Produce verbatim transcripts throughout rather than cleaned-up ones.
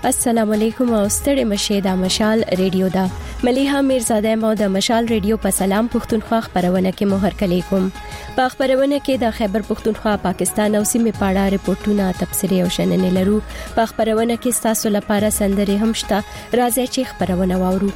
السلام علیکم او ستړي مشه د مشال ریډیو دا مليحه میرزاده مو د مشال ریډیو په سلام پښتونخوا خبرونه کې مهر کلیکم په خبرونه کې د خیبر پښتونخوا پاکستان او سیمه پاړه ریپورتونه تفسیری او شننې لرو په خبرونه کې تاسو لپاره سندري هم شته راځي چې خبرونه واورو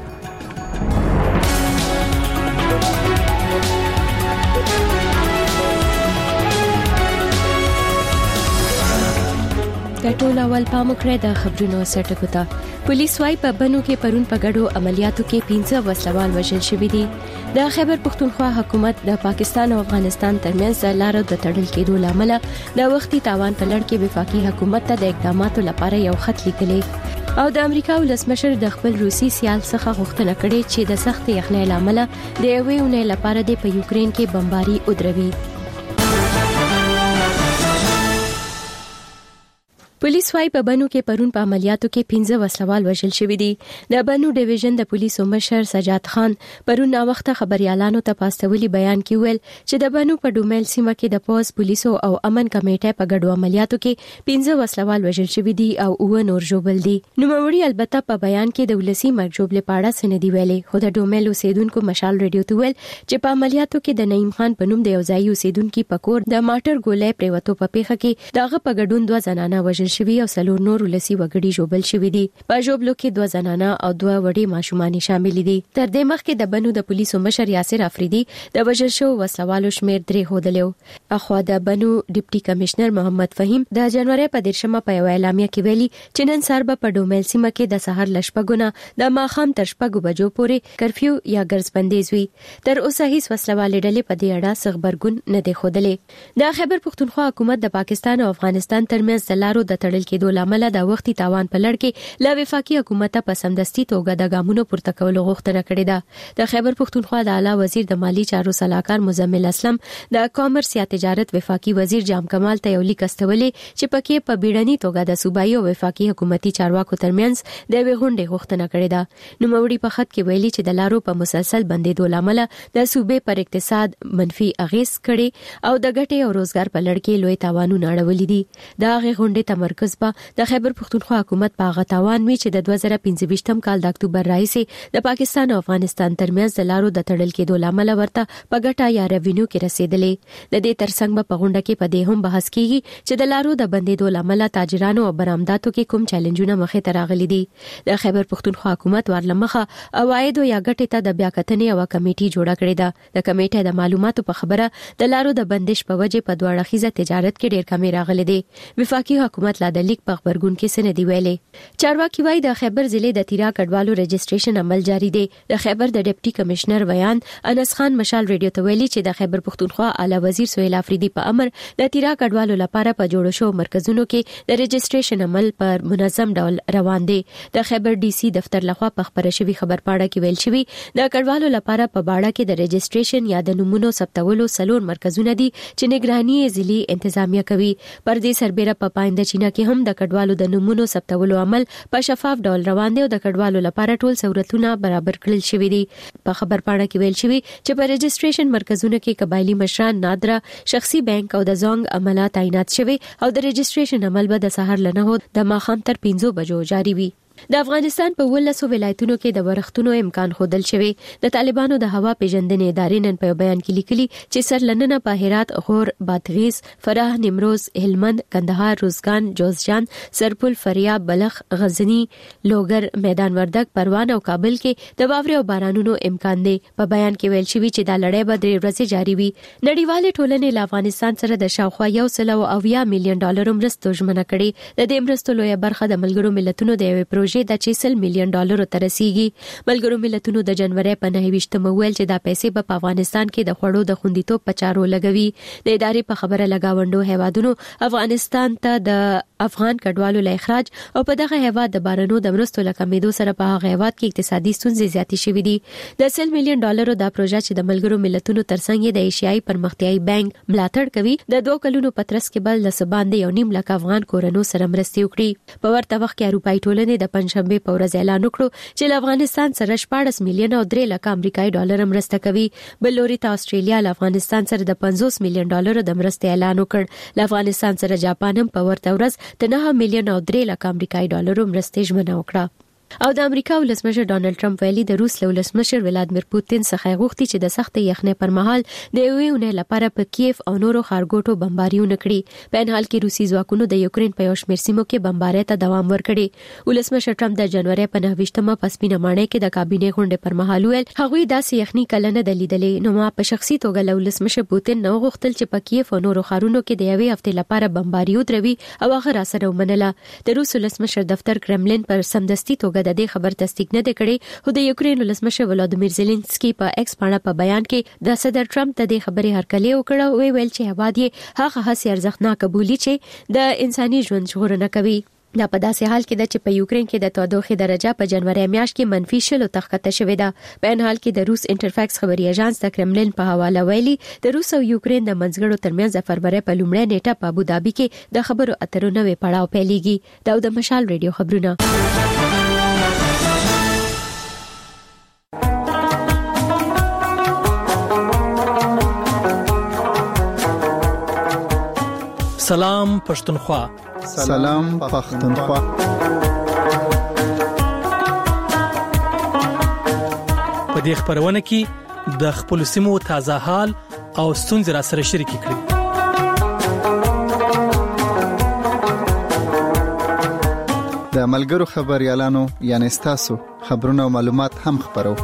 ټول اول پامکړه د خبرونو سرټکو ته پولیس وايي په بنو کې پرون په ګډو عملیاتو کې پنځه وسلوال وژل شوي دي د خیبر پښتونخوا حکومت د پاکستان او افغانستان ترمنځ لارو د تړل کېدو لامل د وختي تاوان په لړ کې وفاقي حکومت ته د اقداماتو لپاره یو خط لیکلی او د امریکا ولسمشر د خپل روسي سیال څخه غوښتنه کړې چې د سخت یخنۍ لامل د یوې اونۍ لپاره د په یوکرين کې بمباري ودروي پولیس وايي په بنو کې پرون په عملیاتو کې پنځه وسلوال وژل شوي دي د بنو ډیویژن د پولیسو مشر سجاد خان پرون نا وخت خبريالانو ته پاستولي بیان کې ویل چې د بنو په ډومل سیمه کې د پولیس پولیسو او امن کمیټه په ګډو عملیاتو کې پنځه وسلوال وژل شوي دي او اوه نور ژوبل دي نو موري البته په بیان کې د ولسی مرګ ژوبل پاړه سندې ویلې خو د ډومل اوسیدونکو مشال ریډیو ته ویل چې په عملیاتو کې د نعیم خان په نوم د یو ځای اوسیدونکو پکور د ماټر ګولې پریوتو په پیخه کې دغه په ګډون دوه زنانه وژل شوي او سلور نور ولسی وګړي جوبل شوي دي په جوبلو کې دوه زنانه او دوه وړي ماشومان شامل دي تر دې مخکې د بنو د پولیسو مشر یاسر افریدي د وژل شو وسلوالو شمیر درې هودلو اخو د بنو ډیپټي کمشنر محمد فهیم د جنوري په دیرشمه په یو اعلامیه کې ویلي چې نن سهار په ډومل سیمه کې د سحر لشپګونه د ماخام تر شپږو بجو پورې کرفیو یا ګرځبندیز وی تر اوسه هیڅ وسلوالې ډلې په دې اړه خبرګون نه دی خودلې د خیبر پښتونخوا حکومت د پاکستان او افغانستان ترمنځ د لارو د تړل کېدو لامل د وختي تاوان په لړ کې لا وفاقي حکومت په سمدستي توګه د ګامونو پورته کولو غوښتنه کړې ده د خیبر پښتونخوا د اعلی وزیر د مالی چارو صلاحکار مزمل اسلم د کامرس یا تجارت وفاقي وزیر جام کمال ته یو لیک استولې چې پکې په بیړني توګه د صوبایي او وفاقي حکومتي چارواکو ترمنځ د وغونډې غوښتنه کړې ده نو موري په خط کې ویلي چې د لارو په مسلسل بندیدو لامل د صوبې پر اقتصاد منفي اغیز کړي او د ګټې او روزګار په لړ کې لوی تاوانونه اړولې دي دا غي غونډې تمرکز په د خیبر پښتونخوا حکومت په غتاوان وی چې د دوه زره پنځه ویشتم کال د اکتوبر راهیسې د پاکستان او افغانستان ترمنځ د لارو د تړل کېدو لامل ورته په ګټه یا ریوینیو کې رسیدلې د دې ترڅنګ په غونډه کې په دې هم بحث کیږي چې د لارو د بندیدو لامل تاجرانو او برآمداتو کې کوم چیلنجونه مخې ته راغلي دي د خیبر پښتونخوا حکومت ورلمخه عواید یا ګټې ته د بیا کتنې او کمیټي جوړه کړې ده د کمیټې د معلوماتو په خبره د لارو د بندش په وجه په دوه اړخیزه تجارت کې ډېر کمی راغلي دي وفاقي حکومت لا د لیک په خبرګون کې سندې ویلې چارواکي وايي د خیبر ضلع د تیرا کډوالو رجسټریشن عمل جاری دی د خیبر د ډیپټي کمشنر ویان انس خان مشال ریډیو ته ویلي چې د خیبر پښتونخوا اعلی وزیر سہیل افریدي په امر د تیرا کډوالو لپاره په جوړ شو مرکزونو کې د رجسټریشن عمل پر منظم ډول روان دی د خیبر ډي سي دفتر لخوا په خبره شوی خبر پاړه کې ویل شوی د کډوالو لپاره په باړه کې د رجسټریشن یا د نمونو ثبتولو سلور مرکزونه دي چې نگرانی ضلعي انتظامیه کوي پر دې سربېره په پاینده چینا کې هم د کډوالو د نمونو ثبتولو عمل په شفاف ډول روان دی او د کډوالو لپاره ټول سہولتونه برابر کړل شوي دي په خبر پاړه کې ویل شوی چې په رجسټریشن مرکزونو کې قبایلی مشران نادره شخصي بانک او د زونګ عمله تعینات شوي او د رجسټریشن عمل به د سحر لنه د ماخام تر پنځو بجو جاری وي د افغانستان په ولسو ولایتونو کې د ورښتونو امکان خودل شوی د طالبانو د هوا پیژندنې ادارې نن په بیان کې لیکلي چې سرلننه په هرات غور بادغیس فراه نیمروز هلمند کندهار روزګان جوزجان سرپل فاریاب بلخ غزنی لوګر میدان وردګ پروان او کابل کې د واورې او بارانونو امکان دی په بیان کې ویل شوی چې دا لړۍ به درې ورځې جاری وي نړیوالې ټولنې له افغانستان سره د شاوخوا یو سل او اویا میلیون ډالر مرستو ژمنه کړې د دې مرستو لویه برخه د ملګرو ملتونو د یوې پروژې د چیسل میلیون ډالرو ته رسیږي ملګرو ملتونو د جنوري په نهه ویشتمه ویل چې دا پیسې په افغانستان کې د خوړو د خوندیتوب په چارو لګوي د ادارې په خبره لگاوندو هیوادونو افغانستان ته د افغان کډوالو له اخراج او په دغه هیواد د بارنو د مرستو لکمېدو سره په هغه هیواد کې اقتصادي ستونزې زیاتې شوې دي د سل میلیون ډالرو دا پروژه چې د ملګرو ملتونو ترڅنګ د ایشیايي پرمختیايي بانک ملاتړ کوي د دوه کلونو پترس کې بل د سباندې یو نیم لک افغان کورونو سره مرستې وکړي په ورته وخت کې اروپאי ټولنې د د پنځشنبه په ورځ اعلان وکړ چې افغانستان سره شپږ میلیون او درې لک امریکایي ډالر مرسته کوي. بل لوري ته استرالیا له افغانستان سره د پنځوس میلیون ډالر د مرستې اعلان وکړ. له افغانستان سره جاپان هم په ورته ورځ د نه میلیون او درې لک امریکایي ډالر مرستې ژمنه وکړه. او د امریکا ولسمشر ډانلډ ټرمپ ویلي د روس له ولسمشر ولادمیر پوتین څخه غوښتي چې د سخت یخنۍ پر مهال د یوې اونۍ لپاره په کیف او نورو ښارګوټو بمباریونه کړي. په ان حال کې روسي ځواکونو د یوکرين په یو شمېر سیمو کې بمبارۍ ته دوام ورکړي. ولسمشر ټرمپ د جنوري په نهه په سپینه ماڼۍ کې د کابینې غونډې پر مهال ویل هغوی داسې یخنۍ کله نه دلیدلې. نو ما په شخصي توګه له ولسمشر پوتین نو غوښتل چې په کیف او نورو ښارونو کې د یوې هفتې لپاره بمباري ودروي او هغه را سره ومنله. د روس ولسمشر دفتر کرملین پر سمدستي توګه د دې خبر تصدیق نه کړي. خو د یوکرين ولسمشر ولادیمیر زيلنسکي په ایکس باندې په بیان کې د صدر ټرمپ ته د خبرې هرکلی وکړ. وی ویل چې هواد یې هغه هڅې ارزښتناک بولي چې د انساني ژوند ژغورنه کوي. دا په داسې حال کې ده چې په یوکرين کې د تودوخې درجه په جنوري میاشت کې منفي شل تخته شوې ده. په ان حال کې د روس انټرفاکس خبري اژانس د کرملین په حواله ویلي د روس او یوکرين د منځګړو ترمنځ د فروری په لومړۍ نیټه په ابوظبي کې د خبرو اترو نوې پړاو پیلېږي. دا د مشال ریډیو خبرونه. سلام پښتونخوا. سلام پښتونخوا. په دې خبرونه کې د خپل سیمو تازه حال او ستونزې را سره شریک کړئ. د ملګرو خبريالانو یعنی تاسو خبرونه او معلومات هم خبرو.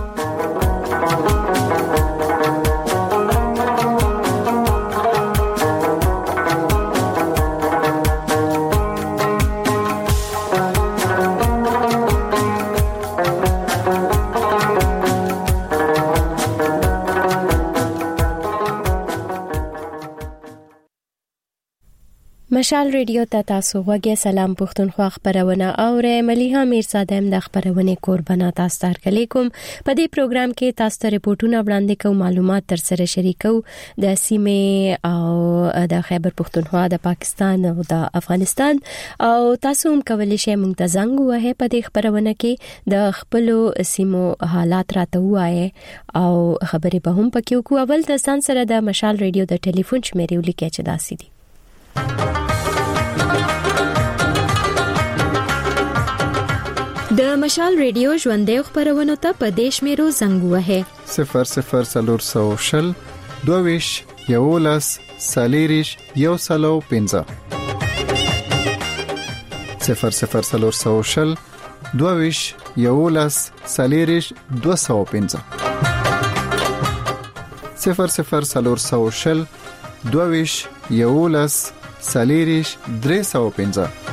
مشال ریډیو ته تاسو غوږی. سلام پښتونخوا خبرونه اورئ. ملیحه میرزادم د خبرونه قربانه تاسو ته کوم. په دې پروګرام کې تاسو ته ریپورتونه وړاندې کوم، معلومات تر سره شریکو د سیمې او د خیبر پښتونخوا، د پاکستان او د افغانستان. او تاسو هم کولی شئ موږ ته زنګ ووهئ په دې خبرونه کې د خپل سیمو حالات راته وایي او خبرې به هم پکې وکړو. اول د ځان سره د مشال ریډیو د ټلیفون شمیرې ولیکئ چې داسې دي. د مشال ریډیو ژوندې خبرونه ته په دیش میرو زنګ وهه صفر صفر سلور سو شل دویش یولس سالیریش یو سلو پنځه صفر صفر سلور سو شل دویش یولس سالیریش دو سو پنځه صفر صفر سلور سو شل دویش یولس سالیریش درې سو پنځه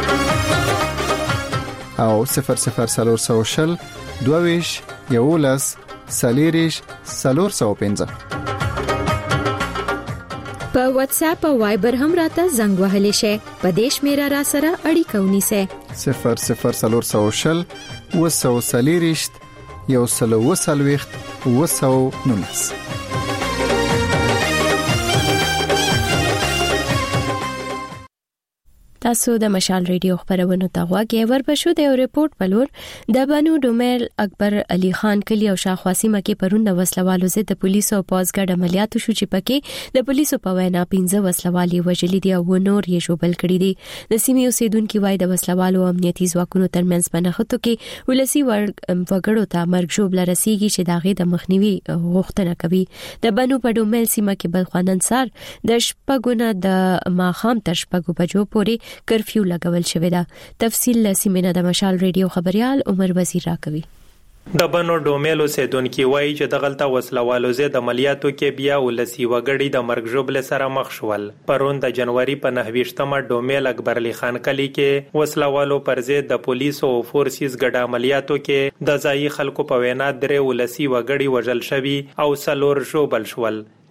او صفر صفر سلور سو شل دویش یولس سالیریش سلور سو پنځه. په واتس اپ او وایبر هم راته زنګ وهلی شئ. په دیش میرا را سره اړیکه ونیسئ. صفر صفر سلور سو شل وسو سالیریش یو سلو وسلويخت وسو نونس. تاسو د مشال ریډیو خبرونه ته غواګي. ورپښو د یو ریپورت په لور د بنو ډومل اکبر علي خان کلی او شاخواسي مکه پرون د وسلوالو ضد د پولیسو او پوزګډ عملیاتو شو چې پکې د پولیسو په وینا پنځه وسلوالي وژلي دي او نور یې شوبل کړي دي. د سیمې اوسیدونکو وایي د وسلوالو امنیتي ځواکونو ترمنځ په نښتو کې ولسی وګړو ته مرګ شوبل رسیږي چې داغه د مخنیوي غوښتنه کوي. د بنو په ډومل سیمه کې بلخوانن سار د شپګونه د ماخام تر شپګو بجو پورې کرفیو لګول شوې ده. تفصیل لسیمنه د مشال ریډیو خبريال عمر وزیر راکوي. د بنو ډومېلو سیدونکو وایي چې د غلطه وسلوالو ضد عملیاتو کې بیا ولسی وګړي د مرګ ژوبل سره مخ شول. پرون د جنوري په نهه ډومېل اکبر علي خان کلی کې وسلوالو پر ضد د پولیسو او فورسز ګډ عملیاتو کې د ځایي خلکو په وینا درې ولسی وګړي وژل شوي او څلور ژوبل شول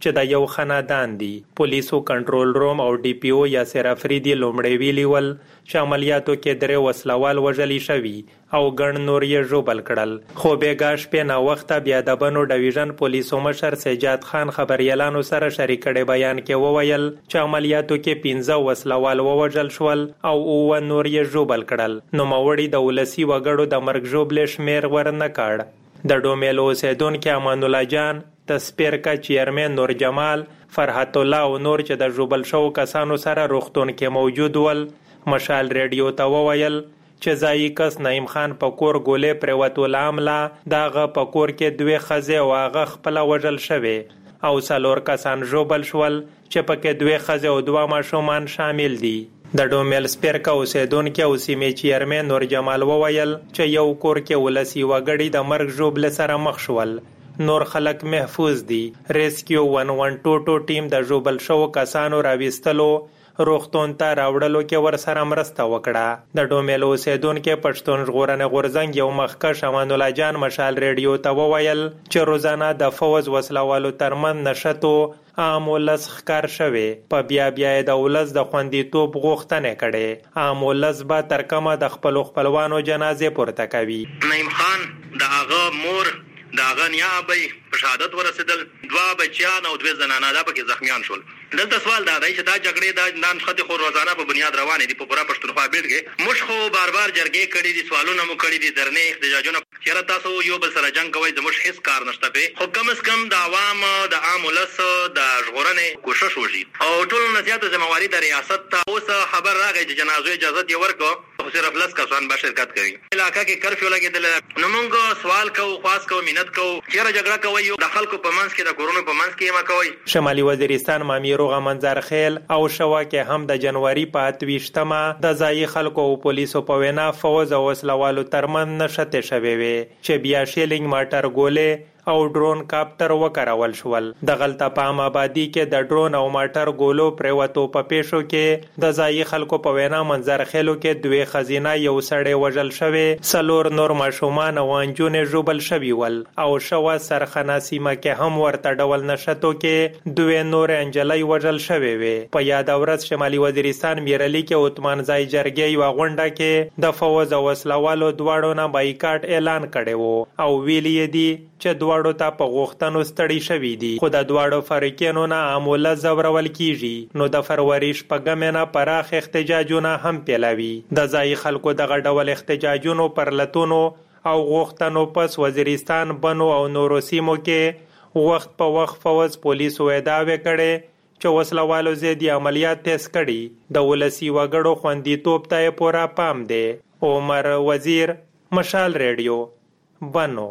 چې د یو خاندان دي. پولیسو کنټرول روم او ډي پی او یاسر افریدي لومړی ویلي ول چې عملیاتو کې درې وسلوال وژلي شوي او ګڼ نور یې ژوبل کړل. خو بېګا شپې ناوخته بیا د بنو ډویژن پولیسو مشر سجاد خان خبریالانو سره شریک کړي بیان کې وویل چې عملیاتو کې پنځه وسلوال ووژل شول او اووه نور یې ژوبل کړل. نوموړي د ولسي وګړو د مرګ ژوبلې شمېر ورنه کړ. د ډومیل اوسیدونکي امان الله جان، تسپیرکا چیرمن نور جمال، فرحت الله او نور چې د ژوبل شوو کسانو سره روغتون کې موجود ول مشال ریډیو ته وویل چې ځایي کس نعیم خان په کور ګولې پرېوتو له امله د هغه په کور کې دوې ښځې او هغه خپله وژل شوې او څلور کسان ژوبل شول چې پکې دوې ښځې او دوه ماشومان شامل دي. د ډومیل سپیرکا اوسیدونکي او سیمې چیرمن نور جمال وویل چې یو کور کې ولسي وګړي د مرګ ژوبلې سره مخ شول. نور خلک محفوظ دي. ریسکیو ون ون ټو ټو ټیم د ژوبل شوو کسانو راویستلو روغتون ته راوړلو کې ورسره مرسته وکړه. د ډومیل اوسیدونکي پښتون ژغورنې غورځنګ یو مخکښ امان الله جان مشال ریډیو ته وویل چې روزانه د فوز وسلوالو ترمن نشتو عام ولس ښکار شوی. په بیا بیا د ولس د خوندیتوب غوښتنې کړي. عام ولس به تر کومه د خپلو خپلوانو جنازې پورته کوي. نعیم خان د هغه مور د هغه نیابه په شهادت ورسېدل. دوه بچیان او دوه زنانه دا پکې زخمیان شول. دلته سوال دا دی چې دا جګړې دا نانشخطې خو روزانه په بنیاد روانې دي په پوره پښتونخوا بیلټ کې. موږ خو بار بار جرګې کړي دي، سوالونه مو کړي دي، درنې احتجاجونه. چېرې تاسو یو بل سره جنګ کوئ، زموږ هېڅ کار نشته پې. خو کم از کم د عوام د عام ولس د ژغورنې کوشش وشي او ټولو نه زیاته ذمهواري د ریاست ته. اوس خبر راغی چې جنازو اجازت یې ورکړو خو صرف لس کسان به شرکت کوي. علاقه کې کرفیو لګېدلی. نو موږ سوال کوو، خواست کوو، منت کوو، چېرې جګړه کوئ د خلکو په منځ کې د کورونو په منځ کې یې مه کوئ. شمالي وزیرستان مامي روغه منظر خیل او شوا کې هم د جنوري په اته ویشتمه د ځایي خلکو او پولیسو په وینا فوز او وسلوالو ترمن نښتې شوې وې چې بیا شیلینګ ماټر ګولې او ډرون کاپټر وکارول شول. د غلطه په عام آبادي کې د ډرون او ماټر ګولو پرېوتو په پیښو کې د ځایي خلکو په وینا منظر خیلو کې دوې ښځینه یو سړی وژل شوی، څلور نور ماشومان او نجونې ژوبل شوي ول او شوه سرخانه سیمه کې هم ورته ډول نښتو کې دوې نورې نجلۍ وژل شوې وې. په یاده ورځ شمالي وزیرستان میرلي کې اوتمانځای جرګې یوه غونډه کې د فوز او وسلوالو دواړو نه بایکاټ اعلان کړی و او ویلي یې دي چې دواړو ته په غوښتنو ستړي شوي دي خو د دواړو فریقینو نه عام ولس ځورول کیږي. نو د فروری شپږمې نه پراخ احتجاجونه هم پیلوي. د ځایي خلکو دغه ډول احتجاجونو پر لتونو او غوښتنو پس وزیرستان، بنو او نورو سیمو کې وخت په وخت فوز پولیسو ادعاوې کړي چې وسلوالو ضدي عملیات تیز کړي. د ولسي وګړو خوندیتوب ته یې پوره پام دی. عمر وزیر، مشال ریډیو، بنو.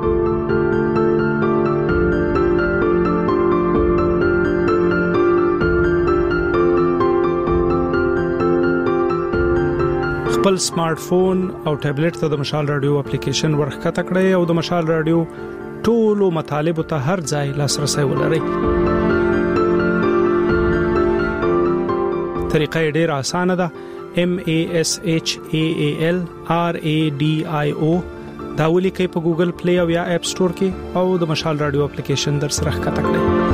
خپل سمارټ فون او ټابلیټ ته د مشال رادیو اپلیکیشن ورخکته کړئ او د مشال رادیو ټولو مطالبه ته هر ځای لاسرسي ولرئ. طریقه ډیره اسانه ده. M A S H A A L R A D I O دا ولیکئ په ګوګل پلی او یا اپ سٹور کې او د مشال رادیو اپلیکیشن در سره ښکته کړئ.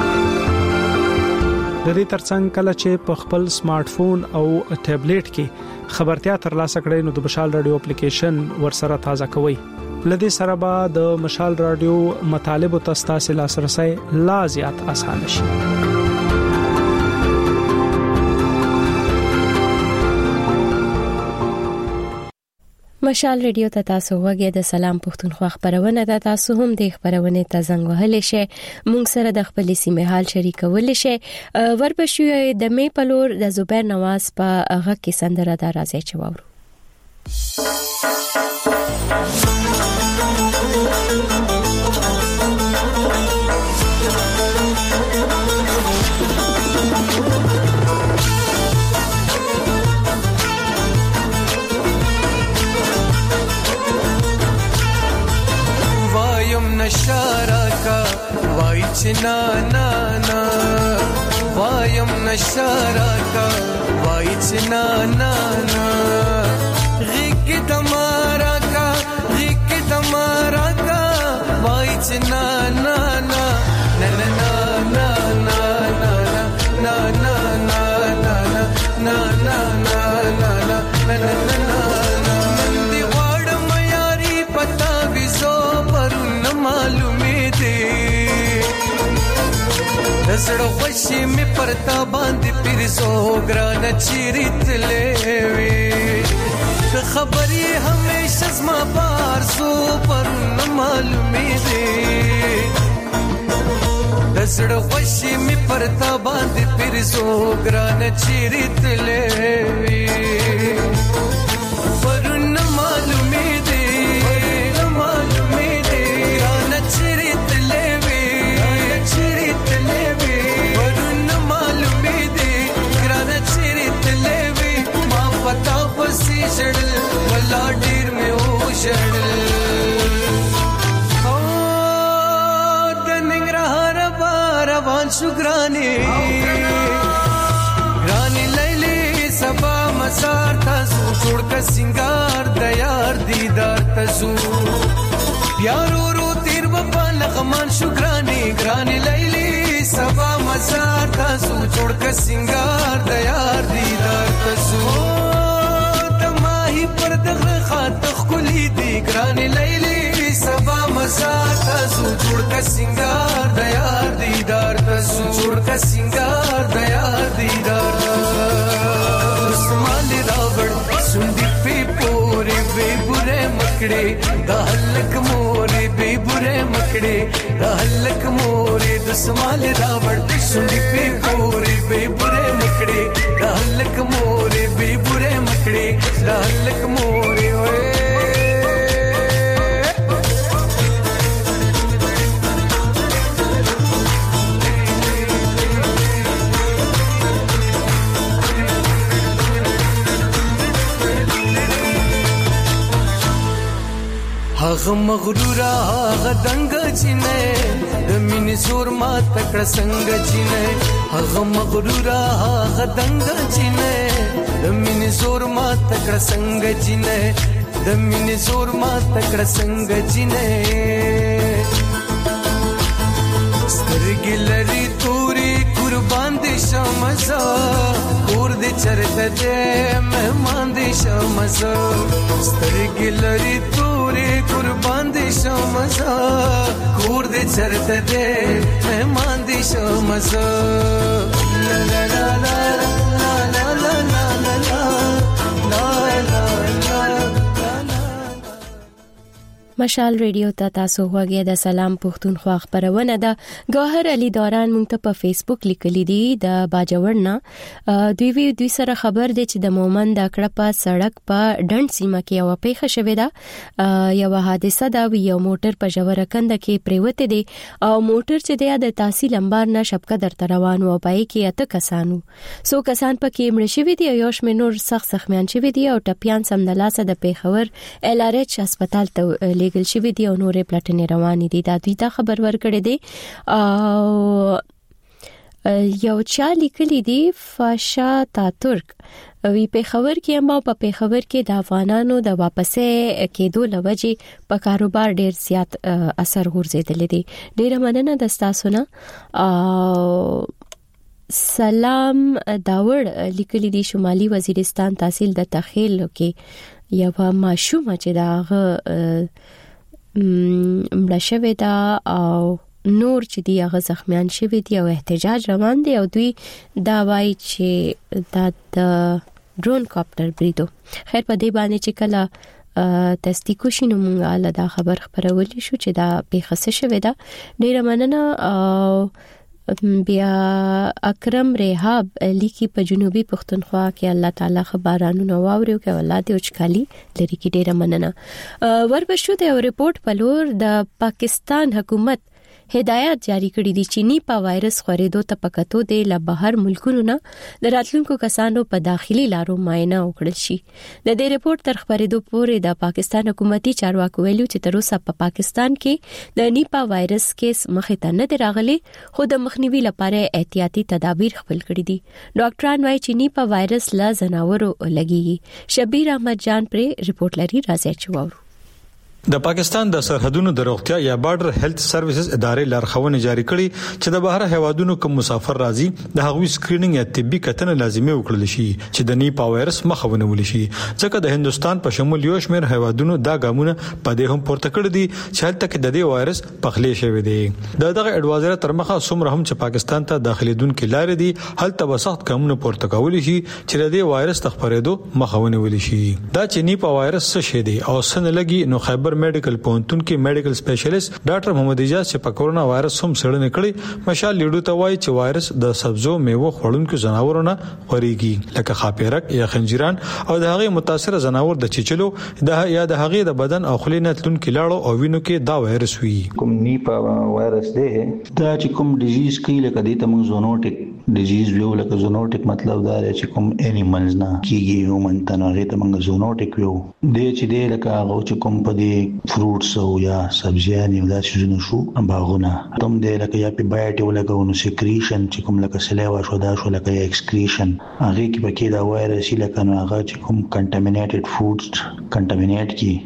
د دې ترڅنګ کله چې په خپل سمارټ فون او ټابلیټ کې خبرتیا ترلاسه کړئ نو د مشال رادیو اپلیکیشن ورسره تازه کوئ. لدې سره به د مشال رادیو مطالب او تاسو لاسرسي لا زیات اسانه شي. مشال ریډیو ته تاسو وګورئ. د سلام پښتونخوا خبرونه ده. تاسو هم د خبرونه ته زنګ وهلی شئ. موږ سره د خپل سیمه حال شریکول شئ. وربشو د مې په لور د زبیر نواز په هغه کې سندره دا راځي چې وورو. नशारा का वाइच ना ना ना वायम नशारा का वाइच ना ना ना गिक तमारा का गिक तमारा का वाइच ना ना ना ना ना ना معلومې دي زړه خوشي مې پرتا باندې پیرزو ګران چیرې تلې وي خبرې همیشه زما بار سو پر معلومې دي زړه خوشي مې پرتا باندې پیرزو ګران چیرې تلې وي پر معلومې دي معلومې دي ګران چیرې تلې وي چیرې تلې وي پر معلومې دي ګران چیرې تلې وي ما پتا پسې جړل ولا ډیر مې او جړل روان شو ګرانی ګرانی لیلی سبا مسار تاسو جوړ کا سنگار د یار دیدار تاسو پیارو رو تیر بابا لغمان شو ګرانی ګرانی لیلی سبا مسار تاسو جوړ کا سنگار د یار دیدار تاسو تماهی پر دغه خاطر خلی دی ګرانی لیلی سبا مسار تاسو جوړ کا سنگار د یار دیدار تاسو جوړ کا سنگار د یار دیدار اسمان راوړ سندې په پورې به بره مکړې د هلک مورې به بره مکړې د هلک مورې د اسمان راوړ سندې په پورې به بره مکړې د هلک مورې به بره مکړې د هلک مورې وې هغه مغرور هغه دنګ چینه د مینې زور ما تکړه څنګه چینه هغه مغرور هغه دنګ چینه د مینې زور ما تکړه څنګه چینه د مینې زور ما تکړه څنګه چینه سترګې لري توري قربان دي شمزه کور دې چرته دې مهمان دي شمزه سترګې لري توري قربان دي شمزه کور دې چرته دې مهمان دي شمزه لا لا لا لا لا لا لا لا مشال ریډیو ته تاسو وګورئ د سلام پښتونخوا خبرونه ده ګوهر علي دوران مونږ ته په فیسبوک لیکلي دي د باجوړنا دوی وی دوی سره خبر دي چې د مومند د کړه په سړک په ډنډ سیمه کې یو پیښه شوې ده یو حادثه دا یو موټر په جوړه کنده کې پریوته دي او موټر چې د تحصیل انبار نه شپکه در روان و پای کې اته کسانو سو کسان په کې مړ شوي دي او یو شمېر نور سخت زخمیان شوي دي او ټپيان سمدلاسه د پیښور ال ار ایچ هسپتال ته لیګل شوی دی او نورې پلاتنې روانې دي دا دوی ته خبر ورکړی دی او یو چا لیکلی دی فاشا تاتورک وی پیښور کې هم په پیښور کې د افغانانو د واپسې کېدو لوجې په کاروبار ډیر زیات اثر ورزيدل دي ډیره مننه د تاسو نه سلام داوړ لیکلی دی شمالي وزیرستان تحصیل د تخیل کې یو ماشومه چې داغه مړه شوې ده او نور چې دی هغه زخمیان شوي دي او احتجاج روان دي او دوی دا وایي چې دا د ډرون کاپټر بریدو خیر په دې باندې چې کله تصدیق شي نو موږ له دا خبر خبرولې شو چې دا پیښه شوې ده ډیره مننه او بیا اکرم ریحاب لیکي په جنوبي پښتونخوا کې الله تعالی خبرانو واوري او الله دې وچکالي لري کې ډیره مننه وربشو ته ریپورت په لور د پاکستان حکومت هدایت جاری کړی دي چې نیپا وایرس خورېدو ته پکاتو دی له بهر ملکونو نه د راتلونکو کسانو په داخلي لارو معاینه وکړل شي د دې ریپورت تر خبرېدو پورې د پاکستان حکومتي چارواکو ویلو چې تر اوسه په پاکستان کې د نیپا وایرس کیس مخې ته نه دی راغلی خو د مخنیوي لپاره احتیاطي تدابیر خپل کړي دي ډاکټران وايي چې نیپا وایرس له ځناورو لګي شبیر احمد جان پر ریپورت لري راځي چوارو د پاکستان د سرحدونو د روغتیا یا بارډر هیلث سرویسز ادارې لارښوونې جاری کړي چې د بهر هیوادونو کوم مسافر راځي د هغوی سکرینینګ یا طبي کتنه لازمي وکړل شي چې د نیپا وایرس مخه ونیول شي ځکه د هندستان په شمول یو شمېر هیوادونو دا ګامونه په دې هم پورته کړی دي چې هلته کې د دې وایرس پخلې شوی دی د دغه اډوایزر تر مخه څومره هم چې پاکستان ته داخليدونکو لارې دي هلته به سخت ګامونه پورته کول شي چې د دې وایرس تخپرېدو مخه ونیول شي دا چې نیپا وایرس څه شي دی او سن لګي نو خیبر میډیکل پونتون کې میډیکل سپیشلیست ډاکټر محمد اجاز چې په کورونا وایرس هم سړنه کړي مشال لیډو ته وایي چې وایرس د سبزو میوه خوړونکو جناورونو خوريږي لکه خاپیرک یا خنجران او د هغه متاثر جناور د چچلو د یا د هغه د بدن او خلینه تلون کې لاړو او وینو کې دا وایرس وي کوم نیپا وایرس دی دا چې کوم ډیزیز کې لکه د تمون زونوټیک ډیزیز ویو لکه زونوټیک مطلب دا دی چې کوم انیملز نه کیږي هومن تنغه ته موږ زونوټیک ویو د چې دی لکه هغه چې کوم په دې فروټس او یا سبزیان یو داسې شنو شو باغونه تم دی لکه یا په بایټ ولګو نو سکریشن چې کوم لکه سلیوا شو دا شو لکه ایکسکریشن هغه کې پکې دا وایرس لکه نو هغه چې کوم کنټامینیټډ فودز کنټامینیټ کی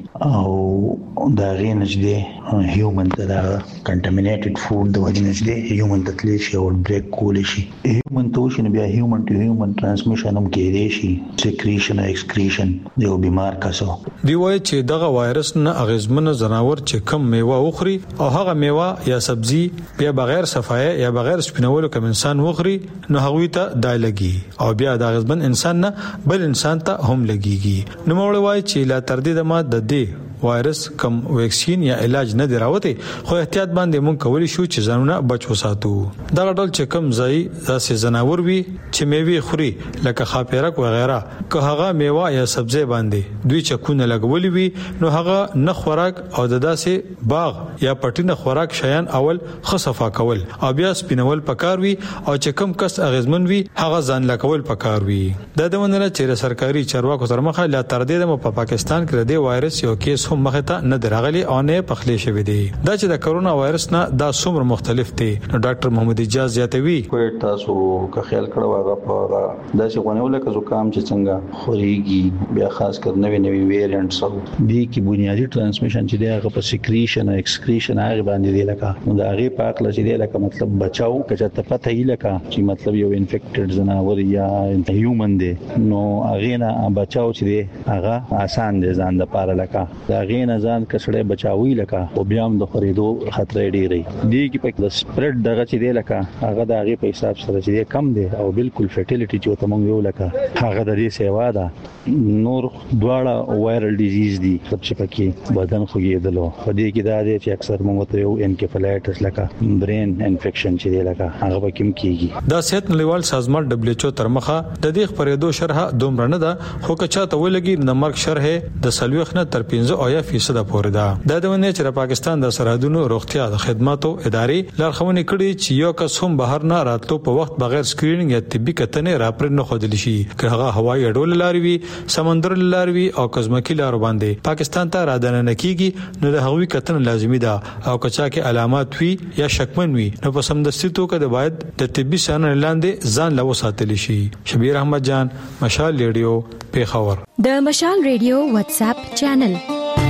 او دا غینج دی هیومن ته دا کنټامینیټډ فود د وجنج دی هیومن ته تلی شي او بریک کول شي هیومن ته شنو بیا هیومن ټو هیومن ترانسمیشن هم کېږي شي سکریشن او ایکسکریشن یو بیمار کسو دی وایي چې دغه وایرس نه اغیزمن زناور چې کم میوه وخوري او هغه میوه یا سبزی بیا بغیر صفایه یا بغیر سپینولو کوم انسان وخوري نو هغه ته دای لګي او بیا د اغیزمن انسان نه بل انسان ته هم لګيږي نو موږ وایي چې لا تر دې د ما د دې وایرس کم ویکسین یا علاج نه دی راوته خو احتیاط باندې مونږ کولی شو چې ځانونه بچ وساتو دا ډول چې کم ځای داسې زناور وي چې میوه خوري لکه خاپیرک و غیره که هغه میوه یا سبزی باندې دوی چکونه لګولي وي نو هغه نه خوراک او د داسې باغ یا پټینه خوراک شیان اول خصفا کول او بیا سپینول پکار وي او چې کم کس اغیزمن وي هغه ځان لکول پکار وي دا د ونره چې سرکاري چارواکو تر مخه لا تر دې په پاکستان کې د وایرس یو کیس هم مخه ته نه درغلي او نه پخلې شوی دی دا چې د کرونا وایرس نه دا څومره مختلف دی نو ډاکټر محمد اجاز زیاتوي کوی تاسو که خیال کړو هغه په داسې غونول که زکام چې څنګه خوريږي بیا خاص کر نوې نوې ویریانټس او دي کې بنیادی ترانسمیشن چې دی هغه په سکریشن او ایکسکریشن هغه باندې دی لکه نو دا هغه په اکل چې دی لکه مطلب بچاو کچا ته پته یې لکه چې مطلب یو انفیکټډ زناور یا هیومن دی نو هغه نه بچاو چې دی هغه آسان دي ځان د پاره لکه دا غین ځان کسړې بچاوي لکه او بیا هم د خریدو خطر ډیری دی کې په د سپریډ دغه چې دی لکه هغه د هغه په حساب سره چې کم دی او بالکل فټیلیټی چې ته مونږ یو لکه هغه د دې سیوا ده نور دواړه وایرل ډیزیز دي چې پکې بدن خوګیدلو په دې کې دا دی چې اکثر مونږ ته یو انکفالایټس لکه برین انفیکشن چې دی لکه هغه پکې کیږي دا صحت نړیوال سازمان دبليو ایچ او تر مخه د دې خبرېدو شرح دومره نه ده خو که چاته ولګي د مرګ شرح د سلوخ نه تر پنځه او یا فیصد پورې ده د دونه چې پاکستان د سرحدونو روغتیا د خدماتو ادارې لارښوونې کړې چې یو کس هم بهر نه راتلو په وخت بغیر سکرینینګ یا طبي کتنې راپر نه خودل شي که هغه هوایي اډول لاري وي سمندر لاري وي او کزمکی لار باندې پاکستان ته رادنه کیږي نو د هغوی کتنه لازمي ده او کچا کې علامات وي یا شکمن وي نو په سمدستي توګه د باید د طبي سن لاندې ځان لو ساتل شي شبیر احمد جان مشال ریډیو پیښور د مشال ریډیو واتس اپ چینل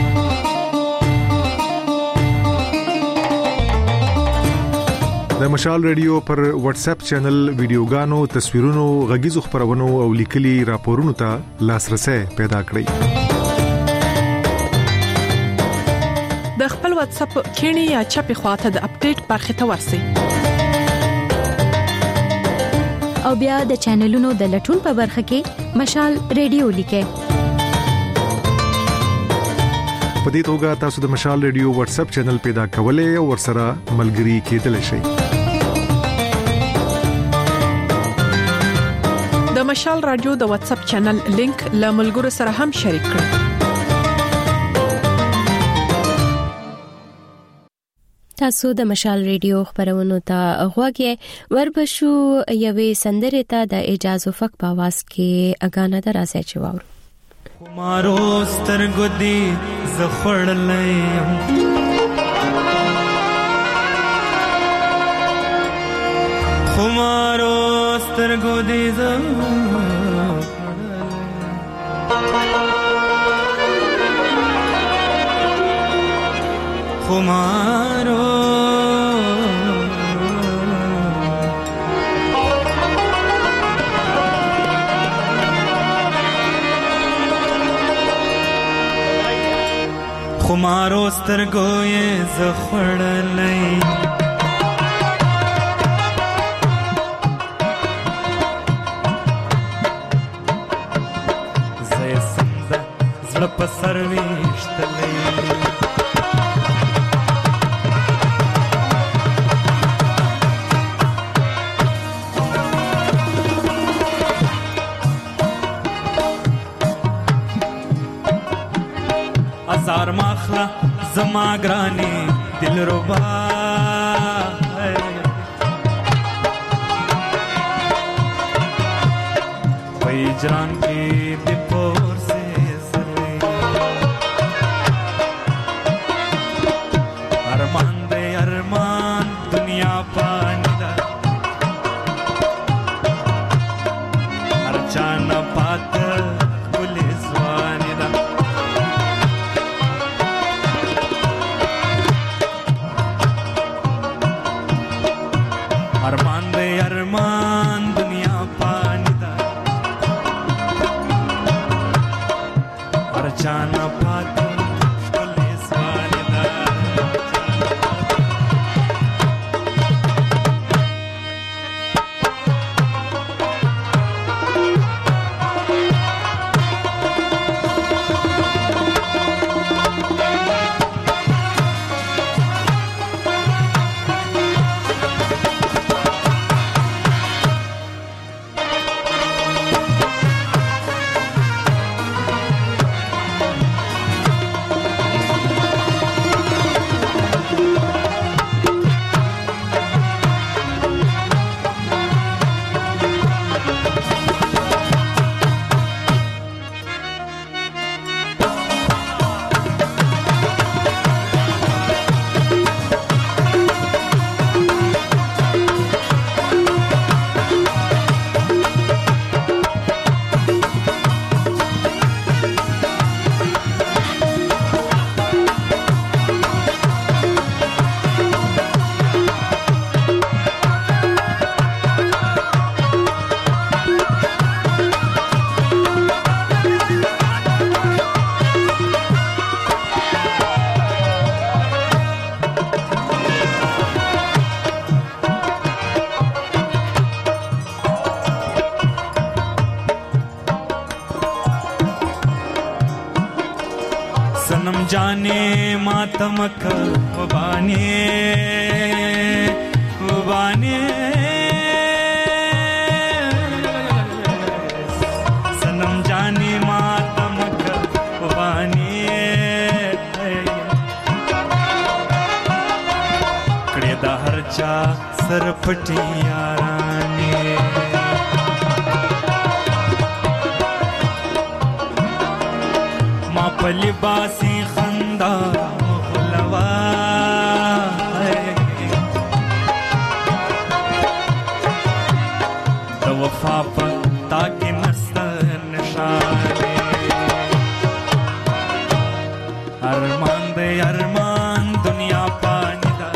د مشال ریډیو پر واتس اپ چینل ویډیوګانو تصویرونو غږیزو خبرونو او لیکلي راپورونو ته لاسرسي پیدا کړئ د خپل واتس اپ کینی یا چپی خواته د اپډیټ برخه ته ورسی او بیا د چینلونو د لټون په برخه کې مشال ریډیو لیکه په دې توګه تاسو د مشال ریډیو واتس اپ چینل پیدا کولای او ورسره ملګري کېدلی شئ د مشال رادیو د واتس اپ چینل لینک له ملګرو سره هم شریک کړئ تاسو د مشال ریډیو خبرونو ته غوږی وربشو یوې سندره ته د اجازه فق په आवाज کې اغانه درازه چواور خمارو سترګو دی زخړلې خمارو سترګو دی زخړلې خمارو خمارو سترګو یې زخړلې زې سمزه زړه په سر ویشتلې ازار ماخلا زما گرانی دل ربا پیجران کی دپور سے سرے ارمان دے ارمان دنیا پانی دا ارچانا پات پولیس وانی دا ارمان دے ارمان دنیا پانی دا ارچانا پاتی پولیس والی دا सनम जाने मातमक बाने बाने सनम जाने मातमक बाने कड़े दा हरचा सरपटी याराने पली बासी खंदा मुखलवा तो वफा पर ताकि नस्तर निशाने अरमान दे अरमान दुनिया पानी दा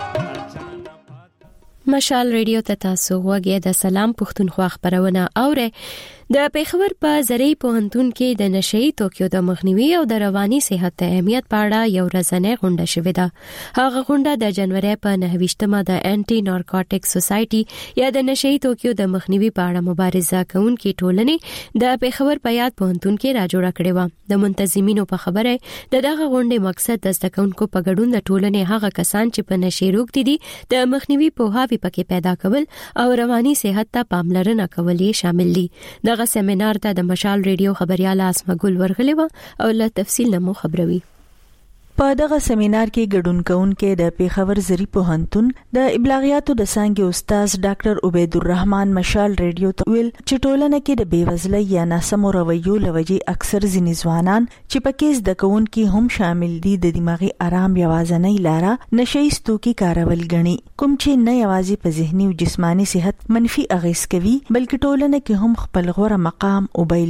مشال ریډیو ته تاسو وګورئ د سلام پښتونخوا خبرونه اوره د پیښور په زری پوهنتون کې د نشئی توکیو د مخنیوي او د رواني صحت ته اهمیت په اړه یو ورځنۍ غونډه شوې ده. هغه غونډه د جنوري په نهه د انټي نارکوټیک سوسايټي یا د نشئی توکیو د مخنیوي په اړه مبارزه کوونکې ټولنې د پیښور په یاد پوهنتون کې راجوړه کړې و. د منتظمینو په خبره د دغه غونډې مقصد د زدهکونکو په ګډون د ټولنې هغه کسان چې په نشئی روغتي دي د مخنیوي پوهاوی پکې پیدا کول او رواني صحت ته پاملرنه کول یې شامل دي. دغه سیمینار ته د مشال ریډیو خبرياله اسمه ګل ورغلی و او له تفصیل نمو خبروي. په دغه سیمینار کې ګډون کوونکې د پیښور زری پوهنتون د ابلاغیاتو د څانګې استاد ډاکټر عبید الرحمن مشال ریډیو ته ویل چې ټولنه کې د بیوزلۍ یا ناسمو رویو لوجې اکثر ځینې ځوانان چې پکې زده کوونکي هم شامل دي د دماغي آرام یوازنۍ لاره نشئی توکي کارول غني کوم چې نه یوازې په ذهني او جسماني صحت منفي اغیز کوي بلکې ټولنه کې هم خپل غوړه مقام او بایلي.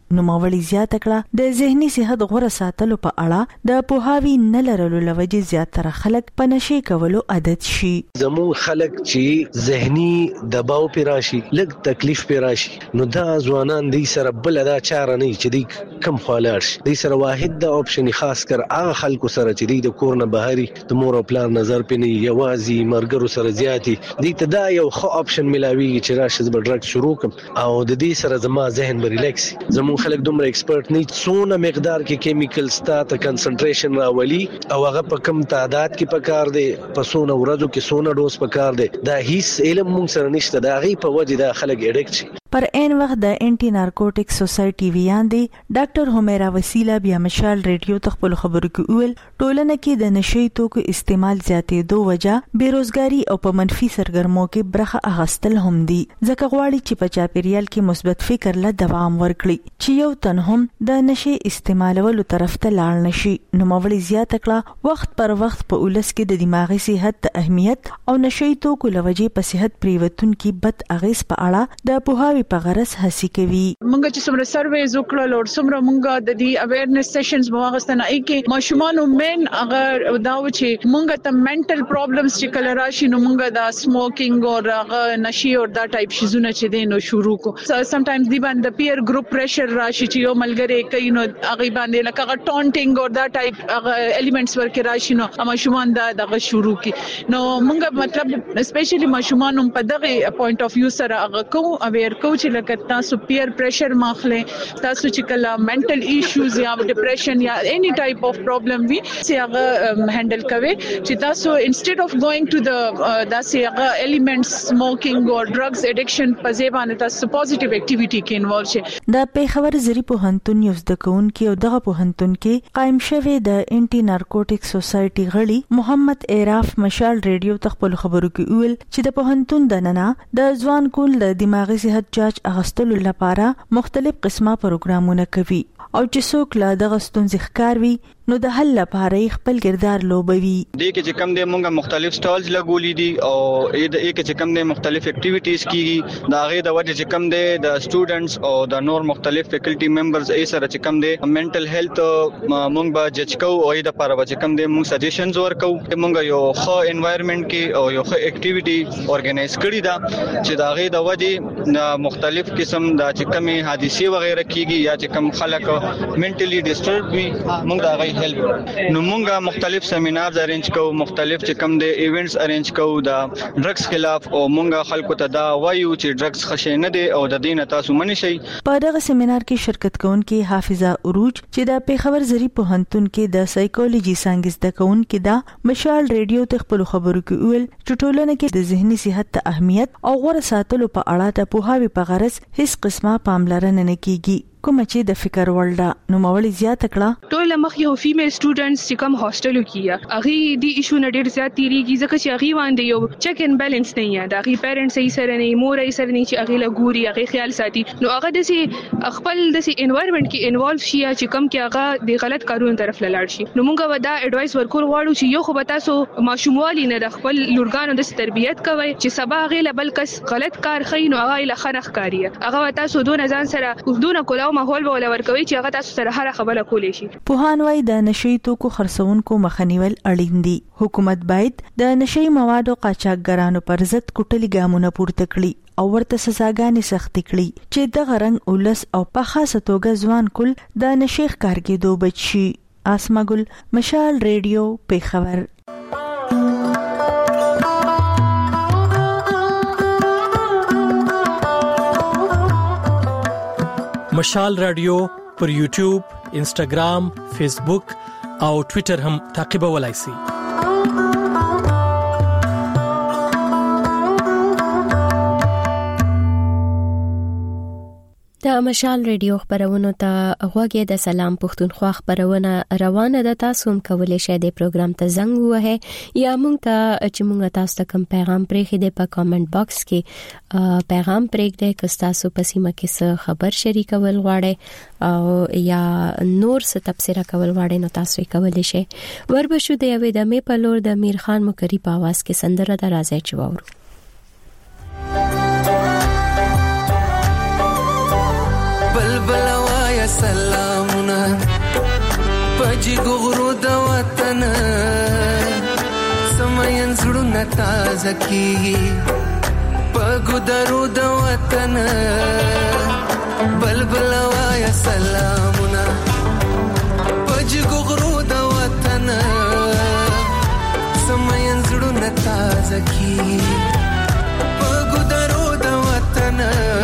نوموړي زیاته کړه د ذهني صحت غوړه ساتلو په اړه د پوهاوی نه لرلو لوجې زیاتره خلک په نشي کولو عادت شي. زمو خلک چې ذهني دباو پی راشي لږ تکلیف پی راشي نو دا ځوانان دې سره بل دا چاره نه چې دې کم خالار شي دې سره واحد د اپشن خاص کر هغه خلکو سره چې دې د کور نه بهري د مور او پلار نظر پني یوازي مرګرو سره زیاتی دې ته دا یو خو اپشن ملاويږي چې راشي به ډرګ شروع کوم او د دې سره زما ذهن به ریلیکس زمو خلک دومره ایکسپرت نه څونه مقدار کې کیمیکلز ته کنسنټریشن راولي او هغه په کم تعداد کې پکار دي په سونه ورځو کې سونه ډوز پکار دي دا هیڅ علم مونږ سره نشته دا غي په وجه دا خلک اډیکټ شي. پر این وخت د انټي نارکوټیک سوسایټي ویاندې ډاکټر همیرا وسیله بیا مشال ریډیو ته خپل خبرو کې ویل ټولنه کې د نشي توکو استعمال زیاتېدو وجه بیروزګاری او په منفي سرګرمو کې برخه اخیستل هم دي ځکه غواړي چې په چاپیریال کې مثبت فکر له دوام ورکړي چې یو تن هم د نشي استعمالولو طرف ته لاړ نشي. نو مولوی زیاته کړه وخت پر وخت په ولس کې د دماغي صحت ته اهمیت او نشي توکو لوجې په صحت پریوتون کې بد اغیز په اړه د پوهاوی په غرض هڅه کوي. مونږ چې څومره سرویز وکړل او څومره مونږ د دې اویرنس سیشنز مواغستنه ای کې ماشومان مین اگر دا و چې مونږ ته منټل پرابلمز چې کله راشي نو مونږ دا سموکینګ او هغه نشي او دا ټایپ شیزونه چې دین نو شروع کو سم ټایمز دی باندې پیر ګروپ پریشر راشي چې یو ملګری کوي نو هغه باندې لکه هغه ټونټینګ او دا ټایپ هغه الیمنټس ورکه راشي نو ماشومان دا دغه شروع کی نو مونږ مطلب سپیشلی ماشومان په دغه پوینټ اف ویو سره هغه کو اویر چې لکه تاسو پیر پریشر ماخلې تاسو چې کله منټل ایشوز یا ډیپریشن یا اني ټایپ اف پرابلم وي چې هغه هندل کوي چې تاسو انسټډ اف ګوینګ ټو د داسې هغه الیمنټس سموکینګ او ډرګز اډکشن په ځای باندې تاسو پوزټیو اکټیویټي کې انوالو شئ. د پیښور زری پوهنتون یو زده کوونکی او دغه پوهنتون کې قائم شوی د انټي نارکوټیک سوسایټي غړي محمد اعراف مشال ریډیو ته خپل خبرو کې ویل چې د پوهنتون دننه د ځوان کول د دماغي صحت جاج اغستلو لپاره مختلف قسمه پروګرامونه کوي او چې څوک لا دغه ستونزې ښکار وي نو د حل لپاره خپل کردار لوبوي. د کې چې کم د مونږه مختلف سټالز لګولې دي او د کې چې کم د مختلف اکټیویټیز کیږي دا غي د وجه چې کم د سټوډنټس او د نور مختلف فیکلټي ممبرز ای سره چې کم د منټل هیلث مونږ به جج کو او د لپاره چې کم د مونږ سجیشنز ورکو مونږ یو ښه انوایرنمنت کې او یو ښه اکټیویټي اورګنایز کړی دا چې دا غي د وجه مختلف قسم د چې کمی حادثه وغیرہ کیږي یا چې کم خلک منټلی ډیسټرب وي مونږ دا غي هیلپ نو مونږه مختلف سیمینارز ارینج کوو مختلف چې کم د ایونټس ارینج کوو د ډرګز خلاف او مونږه خلکو ته دا وایو چې ډرګز خښې نه دي او د دینه تاسو منی شي. په دغه سیمینار کې شرکت کوونکي حافظه عروج چې د پیښور زری پوهنتون کې د سایکولوژي څنګه زده کوونکي دا مشال ریډیو ته خپل خبرو کې ویل چې ټولنه کې د ذهني صحت ته اهمیت او غوړه ساتلو په اړه د پوهاوی په غرض هیڅ قسمه پاملرنه نه کیږي کوم چې د فکر ولډه نو مولوی زیات کړه ټول مخ یو فیمیل سټوډنټس چې کوم هاستلو کیه اغه دی ایشو نه ډیر زیات تیریږي ځکه چې اغه باندې یو چک ان بیلانس نه یا د اغه پیرنټس یې سره نه مور یې سره نه چې اغه لا ګوري اغه خیال ساتي نو اغه د سي خپل د سي انوایرنمنت کې انوالو شي چې کوم کې اغه د غلط کارونو طرف لاړ شي نو مونږه ودا اډوایس ورکول غواړو چې یو خو به تاسو ماشوموالي نه د خپل لورګانو د تربيت کوي چې سبا اغه لا بل کس غلط کار خي نو اغه لا خنخ کاری اغه تاسو دون ځان سره دون کولاو ماحول ولا کوي چې هغه تاسو سره هر خبره کولې شي. پوهان وايي د نشي توکو خرڅونکو مخنیول اړین دي. حکومت باید د نشي موادو قاچاقګرانو پر ضد کوټلي ګامونه پورته کړي او ورته سزاګانې سخت کړي چې د غرنګ اولس او په خاصه توګه ځوان کول د نشي ښکارګېدو بچ شي. اسما ګل مشال ریډیو پیښور. مشال رادیو پر یوټیوب، انسټاګرام، فیسبوک او ټوئیټر هم تعقیبولای شئ. د مشال ریډیو خبرونو ته غوږی د سلام پښتونخوا خبرونه روانه ده. تاسو هم کولای شئ د پروګرام ته زنګ ووهئ یا موږ ته چې موږ تاسو ته کوم پیغام پرېښی دی په کامنټ باکس کې پیغام پرېږدئ که تاسو په سیمه کې څه خبر شریکول غواړئ او یا نور څه تبصره کول غواړئ نو تاسو یې کولی شئ. وربشو د یوې دمې په لور د میر خان مکري په आवाज کې سندره ده، راځئ چې واورو. بلبل وایا سلامونه پجی ګغرو د وطن سمین زړونه تازه کیږي پګو درو د وطن بلبل وایا سلامونه پجی ګغرو د وطن سمین زړونه تازه کیږي پګو درو د وطن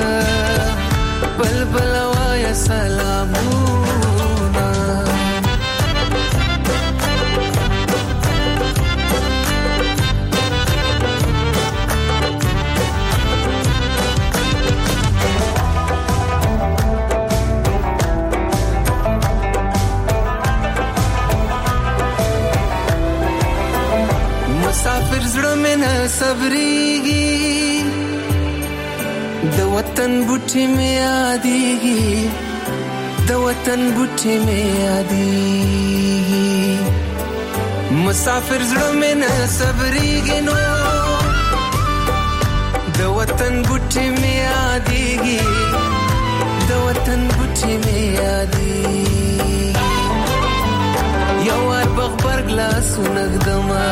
بلبل وایا سلامونه مسافر زړه مې نه صبرېږي د وطن بوټي مې یادېږي د وطن بوټي مې یادېږي مسافر زړه مې نه صبرېږي نو د وطن بوټي مې یادېږي د وطن بوټي مې یادېږي یو وار بغبرګ لاسونه ږدمه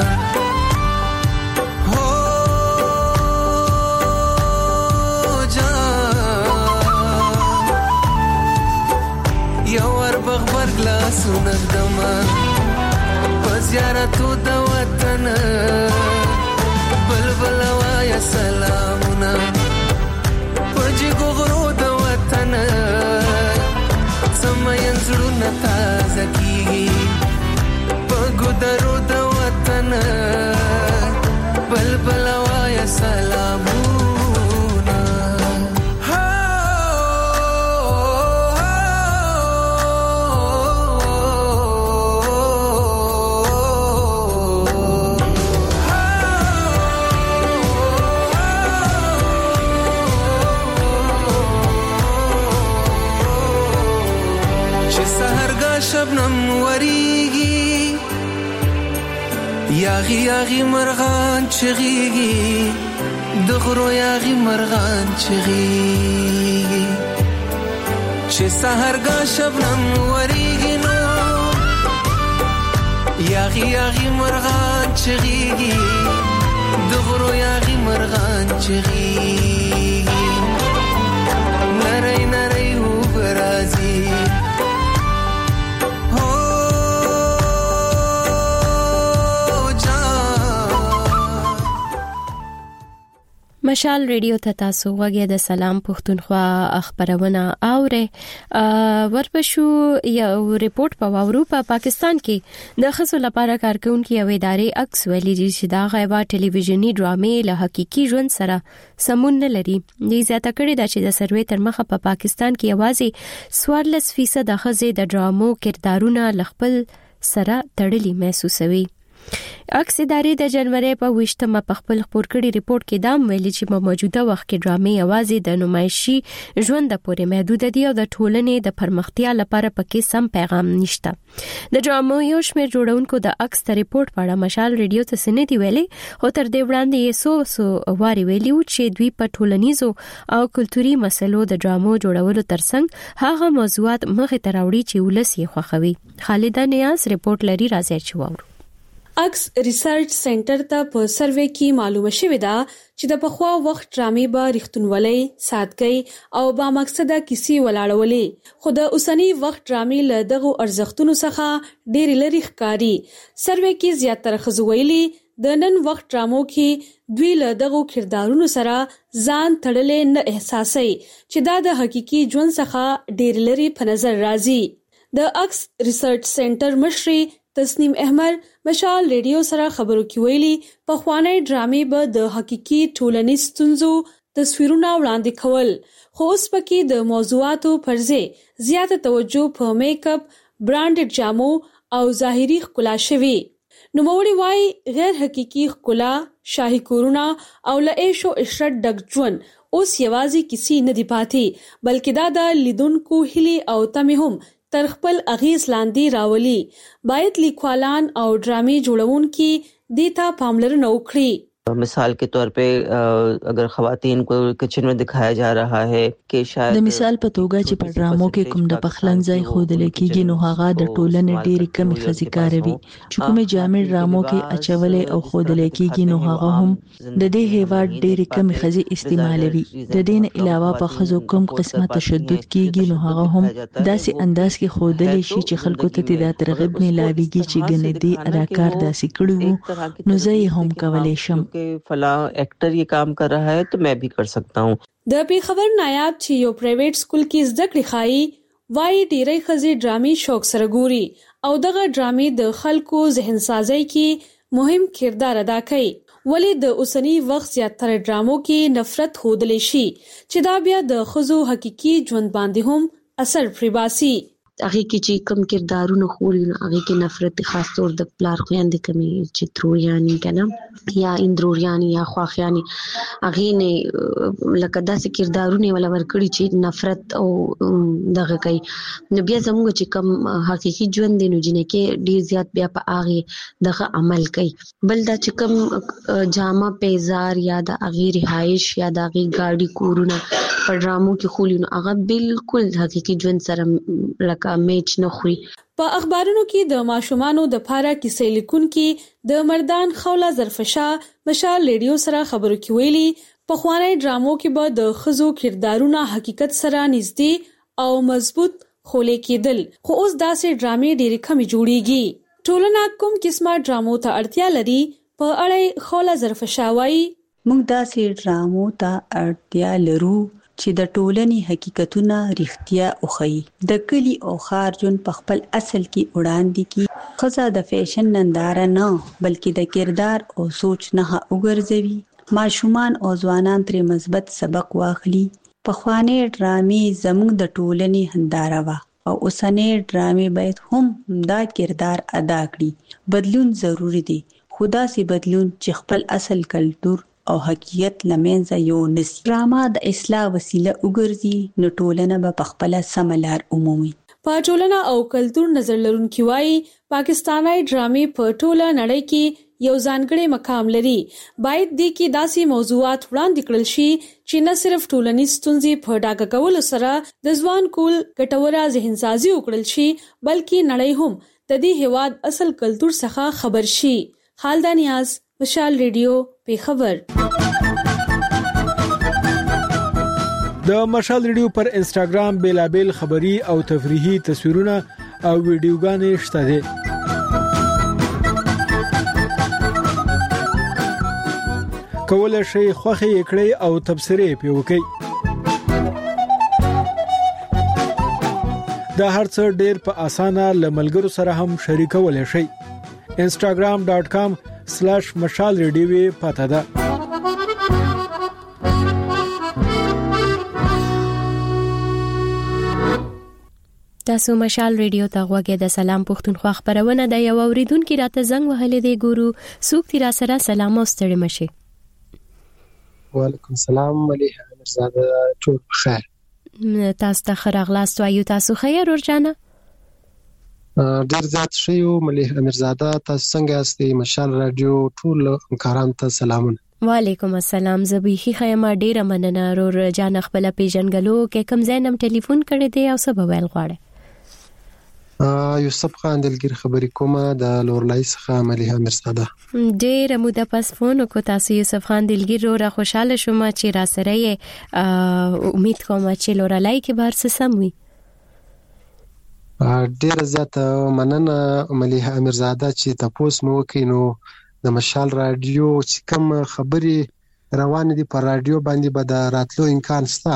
بغبر گلاسو نگدما پزیارتو د وطن بلبل وایا سلامونه پجی ګغرو د وطن سمین زړونه تازه کیږي پګو درو د وطن بلبل وایا سلامونه شبنم وریږي یاغي یاغي مرغان چغيږي دغرو یاغي مرغان چغيږي چې سحرګه شبنم وریږي نو یاغي یاغي مرغان چغيږي دغرو یاغي مرغان چغيږي نری نری وبرازي مشال ریډیو ته تاسو غوږی د سلام پښتونخوا خبرونه اورئ. ورپښو یو ریپورت په اروپا پاکستان کې د خصو لپاره کارکونکو یو ادارې عکس ویلي چې دا غیبه ټلویزیونی ډرامې له حقيقي ژوند سره سمون نه لري. دې زیاته کړې ده چې د سروې تر مخه په پاکستان کې یوازې څوارلس فیصد د خزې د ډرامو کردارونه لخپل سره تړلي محسوسوي. عکس ادارې د جنوري په وشتمه په خپل خبر کړي ریپورت کې دا ویلي چې په موجوده وخت کې ډرامې یوازې د نمایشي ژوند پورې محدود دي او د ټولنې د پرمختیا لپاره پکې سم پیغام نشته. د ډرامو یو شمېر جوړونکو د عکس ته ریپورت په اړه مشال ریډیو ته سنتي ویلي او تر دې وړاندې یې سو سو واري ویلي چې دوی په ټولنیزو او کلتوري مسلو د ډرامو جوړولو ترڅنګ هغه موضوعات مخې ته راوړي چې ولس یې خوښوي. خالده نیاز ریپورت لري، راځي چې واورو. اکس ریسرچ سنټر ته په سروې کې معلومه شوې ده چې د پخوا وخت ډرامې به رښتونولۍ، سادګۍ او با مقصده کیسې ولاړولې، خو د اوسنی وخت ډرامې له دغو ارزښتونو څخه ډېر لري ښکاري. سروې کې زیاتره ښځو ویلي د نن وخت ډرامو کې دوی له دغو کردارونو سره ځان تړلې نه احساسي چې دا د حقيقي ژوند څخه ډېر لري په نظر راځي. د اکس ریسرچ سنټر مشري تسنیم احمد مشال ریډیو سره خبرو کې ویلي په خواني ډرامې به د حقيقي ټولنیز ستونزو تصویرونه وړاندې کول، خو اوس پکې د موضوعاتو پرځې زیاته توجه په میک اپ، برانډډ جامو او ظاهري ښکلا شوي. نوموړي وايي غیر حقيقي ښکلا، شاهي کورونه او له عیش او عشرت ډک ژوند اوس یوازې کیسې نه دی پاتې، بلکې دا د لیدونکو هیلې او تمې هم تر خپل اغیز لاندې راولي. باید لیکوالان او ډرامې جوړونکي دې ته پاملرنه وکړي. मिसाल के तौर पे अगर खवातीन को किचन में दिखाया जा रहा है कि शायद د مثال په توګه چې په ډرامو کې کوم د پخلنځ ځای خودل کېږي نو هغه د ټولنې ډېری کمی خزي کاروي چې کومه جامع ډرامو کې اچولې او خودل کېږي نو هغه هم د دې هیواد ډېری کمی خزي استعمالوي. د دې نه علاوه په خزو کوم قسمه تشدد کېږي نو هغه هم داسې انداز کې خودل شي چې خلکو ته د ترغیب نه لاويږي چې ګنې دې اداکار داسې کړو نو زه هم کولای شم कि फला एक्टर ये काम कर रहा है तो मैं भी कर सकता हूँ. د پیښور نایاب چې یو پرایویټ سکول کې زده کړې خایي وای ډیری خزي ډرامي شوق سره ګوري او دغه ډرامي د خلکو ذهن سازي کې مهم کردار ادا کوي. ولې د اوسنی وخت زیاتره ډرامو کې نفرت خودلې شي چې دا بیا د خزو حقيقي ژوند باندې هم اثر پریباسي. هغه کې چې کم کردارونه خوري هغه کې نفرت خاص طور د پلار خويندې کمی چې تروریانی کنه یا اندروریانی یا خواخیانی هغه نه لکه داسې کردارونه ولا ورکړي چې نفرت او دغه کوي. نو بیا زموږ چې کم حقيقي ژوند دی نو جنې کې ډیر زیات بیا په هغه دغه عمل کوي. بل دا چې کم جامه پیزار یا د هغه رهائش یا د هغه گاډي کورونه په ډرامو کې خولینو هغه بالکل حقيقي ژوند سره لکه میچ نه خوري. په اخبارونو کې د ماشومانو د پاره کیسې لیکونکي د مردان خوله ظرفشاه مشال ریډیو سره خبرو کې ویلي په خواني ډرامو کې به د خزو کردارونه حقیقت سره نږدې او مضبوط خولې کېدل خو اوس داسې ډرامې ډېرې کمې جوړيږي. ټولنه کوم قسمه ډرامو ته اړتیا لري په اړه خوله ظرفشاه وایي موږ داسې ډرامو ته اړتیا لرو چې د ټولنې حقیقتونه رښتیا وښيي. د کلی او ښار جون په خپل اصل کې وړاندې کی خزه د فیشن ننداره نه بلکې د کردار او سوچ نه وګرځوي. ماشومان او ځوانان ترې مثبت سبق واخلي. پخوانۍ ډرامې زموږ د ټولنې هنداره وا او اوسنۍ ډرامې باید هم دا کردار ادا کړي. بدلون ضروری دی. خدا سي بدلون چې خپل اصل کلتور او حقیقت لمنځه یو نسی. ډراما د اصلاح وسیله وګرځي نو ټولنه به په خپل سملار عمومي. په ټولنه او کلتور نظر لرونکي وایي پاکستاني ډرامې په ټوله نړۍ کې یو ځانګړی مقام لري. باید دې کې داسې موضوعات وړاندې کړل شي چې نه صرف ټولنیز ستونزې په ډاګه کولو سره د ځوان کول ګټوره ذهنسازي وکړل شي بلکې نړۍ هم د دې هیواد اصل کلتور څخه خبر شي. خالده نیاز، مشال ریډیو، پیښور. د مشال ریډیو پر انستګرام بیلابل خبری او تفریحي تصویرونه او ویډیوګانې شته دي. کولای شئ خوښي کړئ او تبصرې پې وکړئ. دا هرڅه ډېر په اسانه لملګرو سره هم شریکولای شئ. instagram dot com slash مشال ریډیو پته ده. تاسو مشال ریډیو ته غوږی د سلام پښتونخوا خبرونه د یو اوریدونکو راته زنګ وهلې دی. ګورو سوق تیر سره سلام او ستړي مشه. وعلیکم السلام مليحه امرزاده، ټول بخیر. تاسو ته خراغلاست وایو. تاسو خیر ورجانه؟ ډیر زیات شیو مليحه امرزاده. تاسو څنګه یاست؟ مشال رادیو ټول همکارانو ته سلامونه. وعلیکم السلام. زبیخي خیمه ډیره مننه رور جان خپل پیژنګلو کې کم زینم ټلیفون کړی دی او سبب ویل غواړي. یوسف خان دلګر خبرې کومه د لورلای څخه مليحه امرزاده. ډیره موده پس فون کو تاسو یوسف خان دلګر را خوشاله شوم چې را سره یې امید کوم چې لورلای کې بار څه سم وي. ډیره زیات مننه مليحه امرزاده چې تاسو مو وکینو د مشال رادیو چې کوم خبري روان دي پر رادیو باندې به د راتلو امکان شته.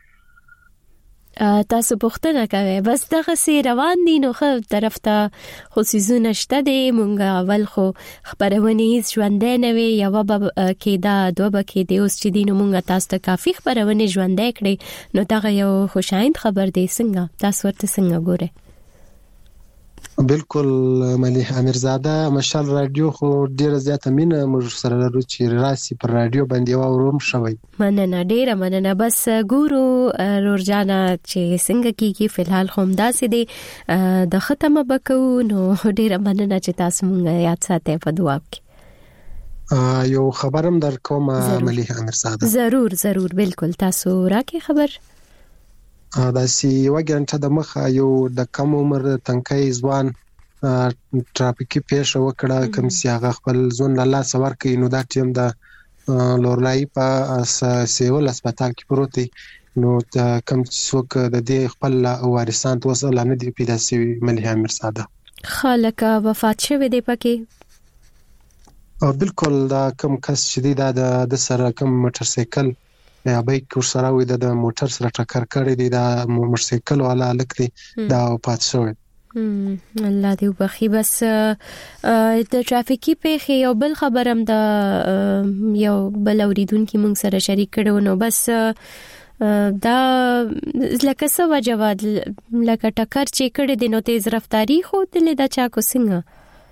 تاسو پوښتنه کوي بس دغه سي روان دي نو خو طرف ته خصوصي نشته دي. مونږ اول خو خبرونه هیڅ ژوندې نه وي یو به کې دا دوه به کې دی اوس چې دي نو مونږ تاسو ته کافي خبرونه ژوندې کړې نو دا یو خوشایند خبر دی. څنګه تاسو ورته څنګه ګوره؟ بالکل مليحه امرزاده، مشال رادیو خو ډیره زیاته مینه موږ سره لرو چې راسي پر رادیو باندې واوروم شوی. مننه ډیره مننه. بس ګورو رورجانا چې څنګه کیږي فلحال خو همداسې دی د ختمه بکو نو ډیره مننه چې تاسو مونږ یاد ساتئ په دعا کې. یو خبرم در کوم مليحه امیرزاده. ضرور ضرور بالکل تاسو راکې خبر. دا سی یو غنټه د مخه یو د کم عمر تنکي ځوان ټرافیکي پیښه وکړه کوم سیاغه خپل ځون له لاس ورکې نو دا ټیم د لورلای په سیول هسپتال کې پروت دی نو کوم څوک د دې خپل وارثان توسل نه دی پیدا شوی مليحه امیرزاده. خالق وفات شوه دی پکې او بالکل دا کم کس چې دی دا د سره کم موټر سایکل یا بایک ور سره وي د موټر سره ټکر کړی دی دا موټر سایکل والا لک دی دا پات شوی. الله دې وبخي. بس د ټرافیکي پیښې یو بل خبرم د یو بل اوریدونکو موږ سره شریک کړو نو بس دا لکه څه وجواد لکه ټکر چې کړی دی نو تیز رفتاری خو دلې دا چا کو څنګه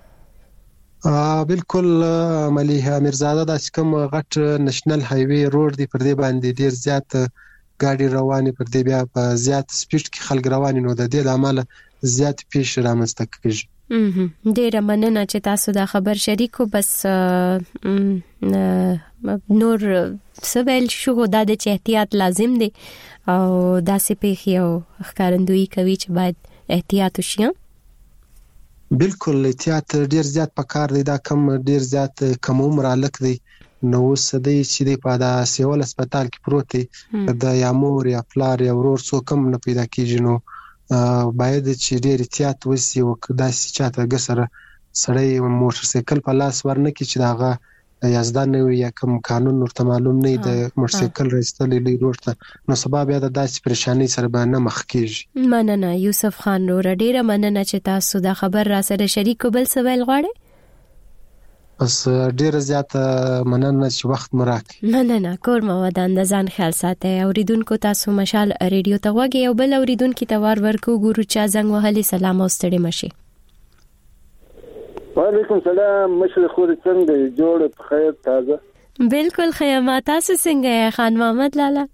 بالکل مليحه امیرزاده دا کوم غټ نېشنل های وی روډ دی پر دې باندې ډیر زیات ګاډي رواني پر دې بیا په زیات سپیډ کې خلک رواني نو د دې د عمل زیات پیښ رامنځته کیږي. ډیر مننه چې تاسو دا خبر شریکو. بس نور سوال شو دا د احتیاط لازم دی او دا سه پیښ یو ښکارندوی کوي چې باید احتیاط وشي. بالکل احتیاط ډیر زیات پکار دی دا کم ډیر زیات کم عمر الک دی نو سدي چې دی په دا سیول هسپتال کې پروت دی د یا مور یا پلار یا ورور څو کم نه پیدا کیږي نو باید چې ډیر احتیاط وسی او دا چې چاته ګسره سړی موټر سایکل په لاس ورنه کی چې داغه یازدان نه یا کوم قانون ورته معلوم نه د موټر سایکل راستلې لورته نو سبب یا د داسې پریشانی سره باندې مخ کیږي. مننه یوسف خان نور ډیره مننه چې تاسو دا خبر را سره شریک بل سوال غواړئ. بس ډیره زیاته مننه چې وخت مراک. مننه کور مو ودان د ځان خیال ساتي. اوریدونکو تاسو مشال ریډیو ته وګورئ او بل اوریدونکو ته وار ورکو ګورو چا زنګ وهلي. سلام او ستړي مشي. وعلیکم سلام مشر خور څنګه جوړ په خیر تازه. بالکل خیامه تاسو څنګه خان محمد لالا؟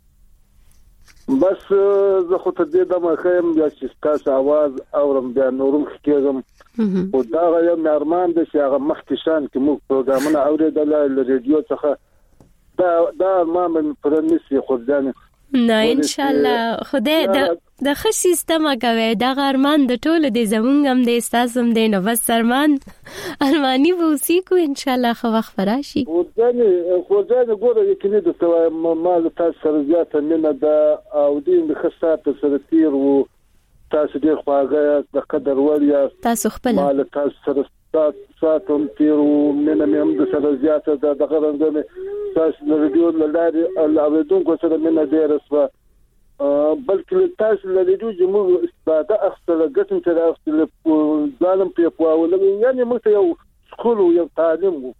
بس زه خو ته دې دمه خیم بیا چې تاسو आवाज اورم بیا نورم کېږم او دا یو نرمان د شي هغه مختشان کې موږ پروګرامونه اوریدل له ریډیو څخه دا دا ما من پرنسي خو ځان نه ان شاء الله خدای د د ښه سیستم کوي دا ارمان د ټولو د زمونږ هم د استاسم د نو بس ارمان ارمانی ووسی کو ان شاء الله خو وخت راشي. او ځنه خو ځنه ګوره یقیني د سوای ما تاسو سره زیاته مینه ده او دې د خصات سره تیر وو تاسو ډیر خواږه د قدر وریا تاسو خپل مال تاسو سره سات ساتم تیر وو مینه مې هم د سره زیاته د دغه رنګونه تاسو د ریډیو لاره الاوریدونکو سره مینه ډیر اسوه بلکې تاسو له دې جمهور استفاده اخستله ګټم تر اخستله ځانم په پواول یعنی موږ یو سکول یو تعلیم وو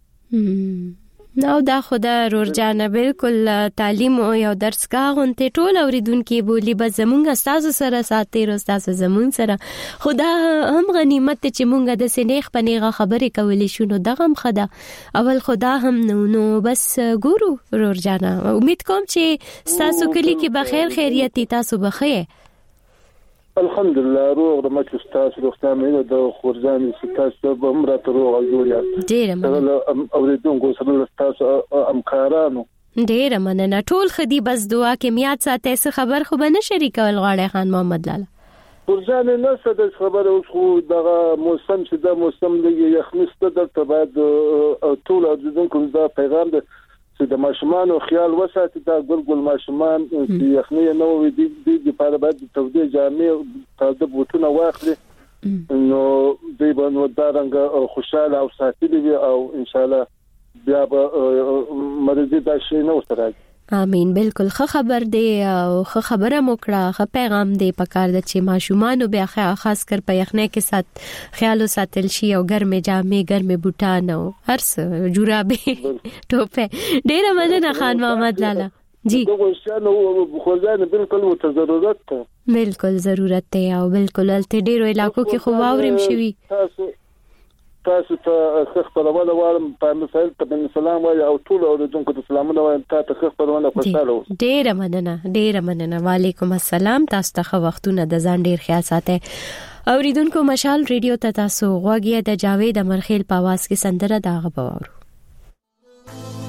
نو دا خدا رورجانه بالکل تعلیم او یو درسګاه غونته ټول اوریدونکو بولی به زمونږ استاد سره ساتي رو استاد زمونږ سره خدا هم غنیمت چې مونږ د سنیخ پنیغه خبرې کولې شو نو دغه خدا اول خدا هم نو نو بس ګورو رورجانه امید کوم چې تاسو کلی کې بخیر خیریت تاسو بخیر الحمدلله روغ د مچ استاد روغتامه د خورځان ستاسو به عمره روغ او جوړیا ډیر مننه اوریدونکو سره تاسو امکارانو ډیر مننه ټول خدي بس دعا کې میات ساته څه خبر خو به نه شریکول غواړي خان محمد لالا خورځان نه څه د خبره اوس خو دغه موسم چې د موسم لګي یخنسته د بعد ټول اوریدونکو دا پیغام ده چې د ماشومان او خیال وساتي دا ګل ګل ماشومان چې یخني نه وي د دې لپاره باید تودې جامې تازه بوټونه واخلي نو دوی باندې دا رنګ خوشاله او ساتلي وي او ان شاء الله بیا به مرزي دا شي نه وسره. امين بالکل خه خبر دی او خه خبره موکړه خه پیغام دی پکار د چې ماشومان بیا خاص کر په یخنه کې سات خیال ساتل شي او ګرمه جامې ګرمه بوټان او هر څه جورابې ټوپه ډیره مننه خان محمد لالا جی دغه شانو خو ځان بالکل مت ضرورت ته بالکل ضرورت ته او بالکل الته ډیرو علاقو کې خو واورم شوی تاسو تاسو ته خبرونه وایم په مسایل ته سلام وایم او ټول اوریدونکو ته سلامونه وایم تاسو خبرونه خوشاله ډیره مننه ډیره مننه وعلیکم السلام تاسو ته وختونه د ځان ډیر خیال ساتي اوریدونکو مشال ریډیو ته تاسو غوږی د جاوید امرخیل په आवाज کې سندره دا غوړو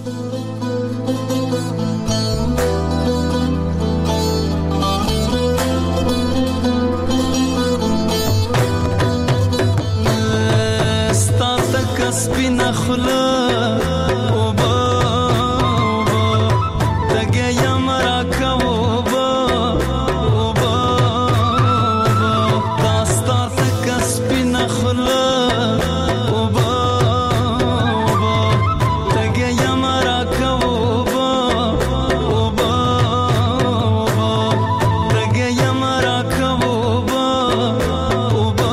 سپینا خلا اوبا اوبا تگه یم را که اوبا اوبا اوبا داستا تک سپینا خلا اوبا اوبا تگه یم را که اوبا اوبا اوبا تگه یم را که اوبا اوبا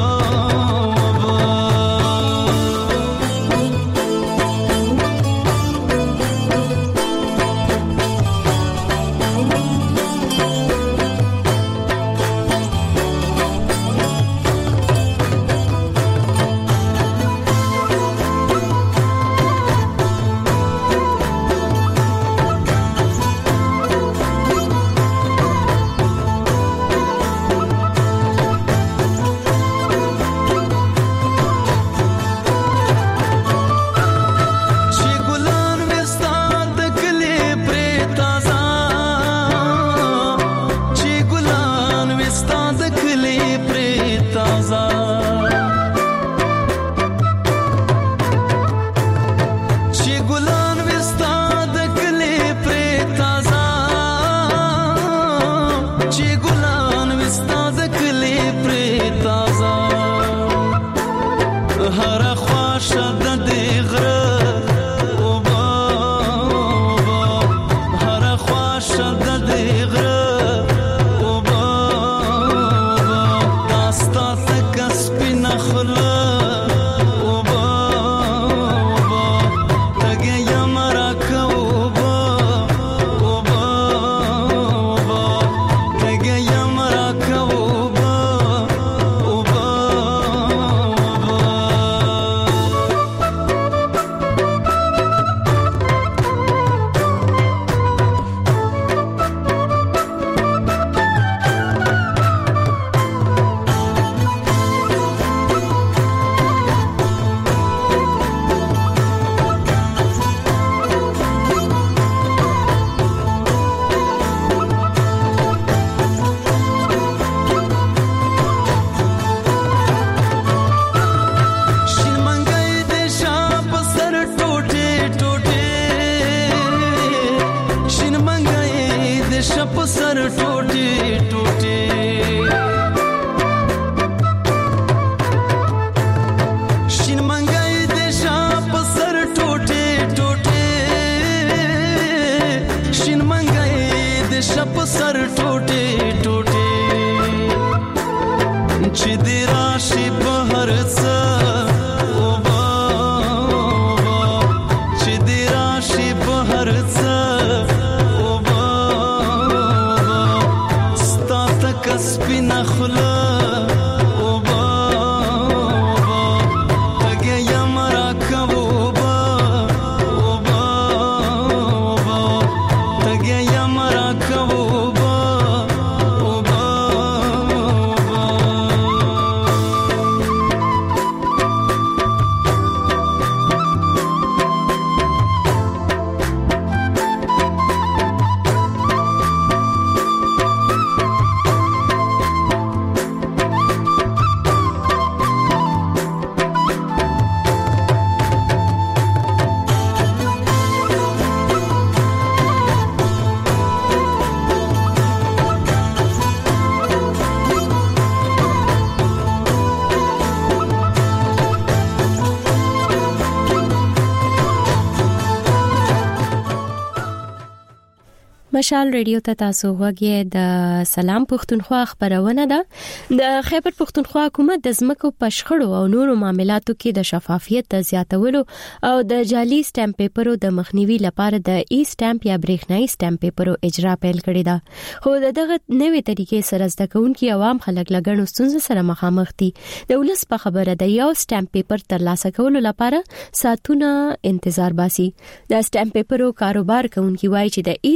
مشال ریډیو ته تاسو غوږی د سلام پښتونخوا خبرونه ده د خیبر پښتونخوا حکومت د ځمکو پشخړو او نورو معاملاتو کې د شفافیت د زیاتولو او د جعلي سټامپ پیپرو د مخنیوي لپاره د ای سټامپ یا برېښنايي سټامپ پیپرو اجرا پیل کړی ده خو دغه نوې طریقې سره زده کوونکي عوام خلک لګڼو ستونزو سره مخامخ دي د ولس په خبره د یو سټامپ پیپر ترلاسه کولو لپاره ساتونه انتظار باسي د سټامپ پیپرو کاروبار کوونکي وایي چې د ای سټامپ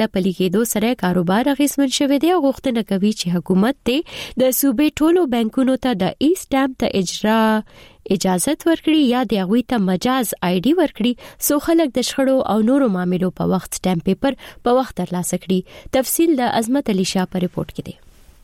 له پلي کېدو سره کاروبار اغیزمن شوی دی او غوښتنه کوي چې حکومت ته د صوبې ټولو بانکونو ته د ای سټامپ ته اجرا اجازه ورکړي یا د هغوی ته مجاز آی ډي ورکړي سو خلک د شخړو او نورو معاملو په وخت سټامپ پیپر په وخت ترلاسه کړي. تفصیل د عظمت علي شاه په ریپورت کې دی.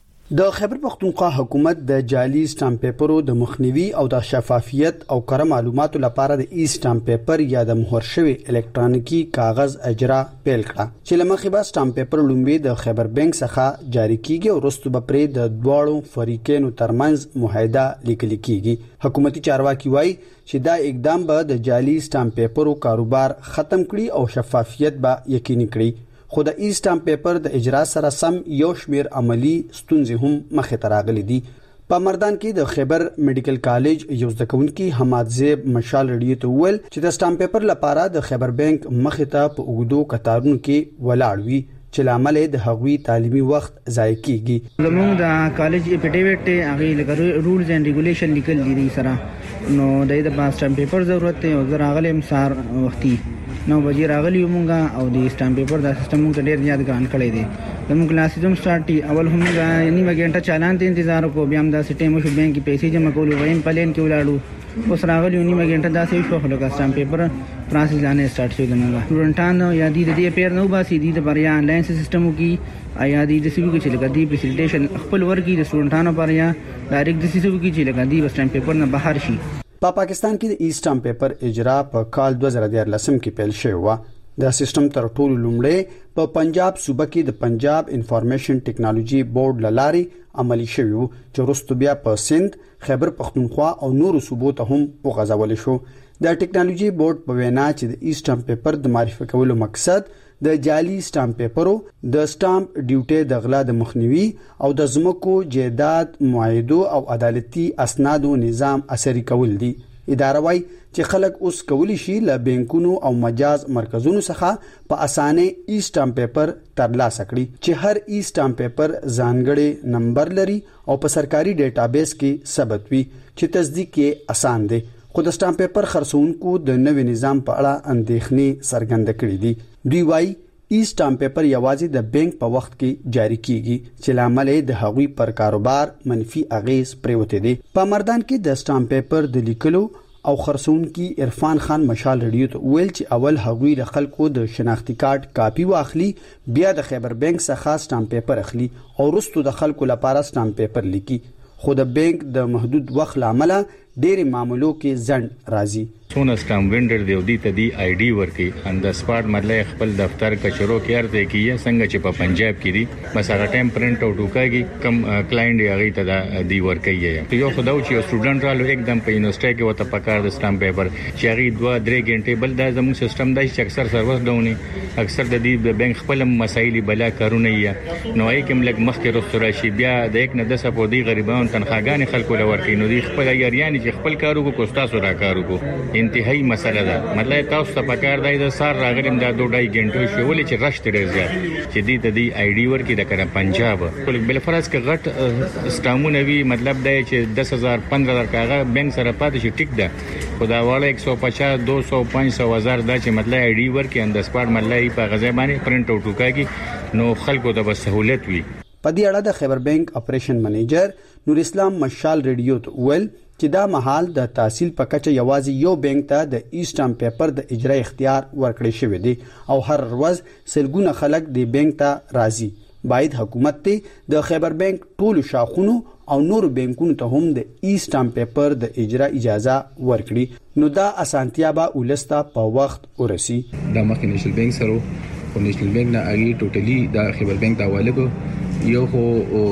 د خیبر پختونخوا حکومت د جعلي سټامپ پیپرو د مخنیوي او د شفافیت او کره معلوماتو لپاره د ای سټامپ پیپر یا د مهر شوی الکترونیکی کاغذ اجرا پیل کړه چې لمخې به سټامپ پیپر لومبي د خیبر بانک څخه جاری کیږي او وروسته به پرې د دواړو فریقینو ترمنځ معاهده لیکل کیږي. حکومتي چارواکي وایي چې دا اقدام به د جعلي سټامپ پیپرو کاروبار ختم کړي او شفافیت به یقیني کړي. خو د ای سټامپ پیپر د اجرا سره سم یو شمیر عملی ستونزې هم مخې ته راغلي دي. په مردان کې د خیبر میډیکل کالج یو زده کوونکي حماد زیب مشال رډیو ته ویل چې د سټامپ پیپر لپاره د خیبر بانک مخې ته په اوږدو کتارونو کې ولاړ وي چې لامل د هغوی تعلیمي وخت ضایع کیږي. زموږ د کالج اپیډیویټ هغه لګره رولز اینڈ ریګولیشن لیکل دي سره نو د دې په سټامپ پیپر ضرورت دی او زه راغلم سار وختي نو بجې راغلی مونږه او د سټامپ پیپر د سیستم مونږ ډېر زیات ګران کړی دی. زموږ کلاس زم سٹارټي اول هم نیمه غنټه چالان ته انتظار کو بیا هم د سټیم شو بانک کې پیسې جمع کول ویم پلین کې ولاړو اوس راغلی نیمه غنټه داسې شو خلک سټامپ پیپر پروسس لاندې سٹارټ شو دنه سټوډنټانو یا د دې پیر نو باسي د بریا آنلاین سیستم کې آیا د دې سیمو کې چې لګا دی فیسیلیټیشن خپل ورګي د سټوډنټانو پر یا ډایرکټ د سیمو کې چې لګا دی سټامپ پیپر نه بهر شي. په پا پاکستان کې د ای سټامپ پیپر اجرا په کال دوه زره دیارلس کې پیل شوی و. د سیستم تر ټولو لومړی په پنجاب صوبه کې د پنجاب انفارمیشن ټیکنالوژي بورډ لاري عملی شوی و چې وروسته بیا په سند، خیبر پختونخوا او نورو صوبو ته هم وغځول شو. د ټیکنالوژي بورډ په وینا چې د ای سټامپ پیپر د معرفي کولو مقصد د جعلي سټامپ پیپرو د سټامپ ډیوټي د غلا د مخنیوي او د زمکو جیداد معاهدو او عدالتي اسنادو نظام اثري کول دي. اداره وايي چې خلک اوس کولی شي له بانکونو او مجاز مرکزونو څخه په اسانه ای سټامپ پیپر ترلاسه کړي چې هر ای سټامپ پیپر ځانګړی نمبر لري او په سرکاري ډیټابیس کې ثبت وي چې تصدیق یې اسان دی. خو د سټامپ پیپر خرڅونکو د نوي نظام په اړه اندېښنې څرګنده کړې دي. دوی وايي ای سټامپ پیپر یوازې د بانک په وخت کې جاری کیږي چې لامل د هغوی پر کاروبار منفي اغیز پریوته دي. په مردان کې د سټامپ پیپر د لیکلو او خرڅونکو عرفان خان مشال رډیو ته ویل چې اول هغوی د خلکو د شناختی کارت کاپی واخلي، بیا د خیبر بانک څخه سټامپ پیپر اخلي او وروسته د خلکو لپاره سټامپ پیپر لیکي. خو د بانک د محدود وخت لامل ډېر معاملو کې ځنډ راځي. څونه سټامپ وینډر دی او دی ته دی آی ډي ورکي ان د سپاټ مطلب خپل دفتر کچرو کې ارته کیه څنګه چې په پنجاب کې دی بس هغه ټایم پرنٹ اوټ وکړي کم کلاینټ یې هغه ته دی ورکي یو خدای چې یو سټوډنټ رالو एकदम په یونیورسيټي کې وته پکار د سټامپ پیپر چې هغه دوه درې غنټې بل د زموږ سیستم دای چې اکثر سروس ډاوني اکثر د دې بانک خپل مسایل بلا کارونه یې نو یې کوم لګ مخ کې رسول شي بیا د یک نه د سپو دی غریبانو تنخواګانې خلکو لورکې نو دی خپل یاریان چې خپل کارو کو کوستاسو را کارو کو انتهایی مسله ده. مطلب تاسو ته پکار دی د سار راغلم د دوه ډای غنټو شو ولې چې رشت ډیر زیات چې دې ته دی آی ډي ورکې د کړه پنجاب کله بل فرض کې غټ سټامونه وی مطلب دی چې دس هزار پندرہ هزار کاغه بانک سره پاتې شي ټیک ده خدا والا یک سو پچاس دو سو پانچ سو هزار دا چې مطلب آی ډي ورکې اند سپاټ مطلب په غزه باندې پرنٹ اوټ وکړي نو خلکو ته به سہولت وي. په دې اړه د خیبر بانک اپریشن منیجر نور اسلام مشال ریډیو ته ویل چې دا مهال د تحصیل په کچه یوازې یو بانک ته د ای سټامپ پیپر د اجرا اختیار ورکړی شوی دی او هر ورځ سلګونه خلک د بانک ته راځي. باید حکومت ته د خیبر بانک ټول شاخونو او نور بانکونو ته هم د ای سټامپ پیپر د اجرا اجازه ورکړي نو دا اسانتیا به ولسته په وخت ورسي. د مخکې نېشنل بانک سره او نېشنل بانک نه اړي ټوټلی د خیبر بانک ته حواله کو یو خو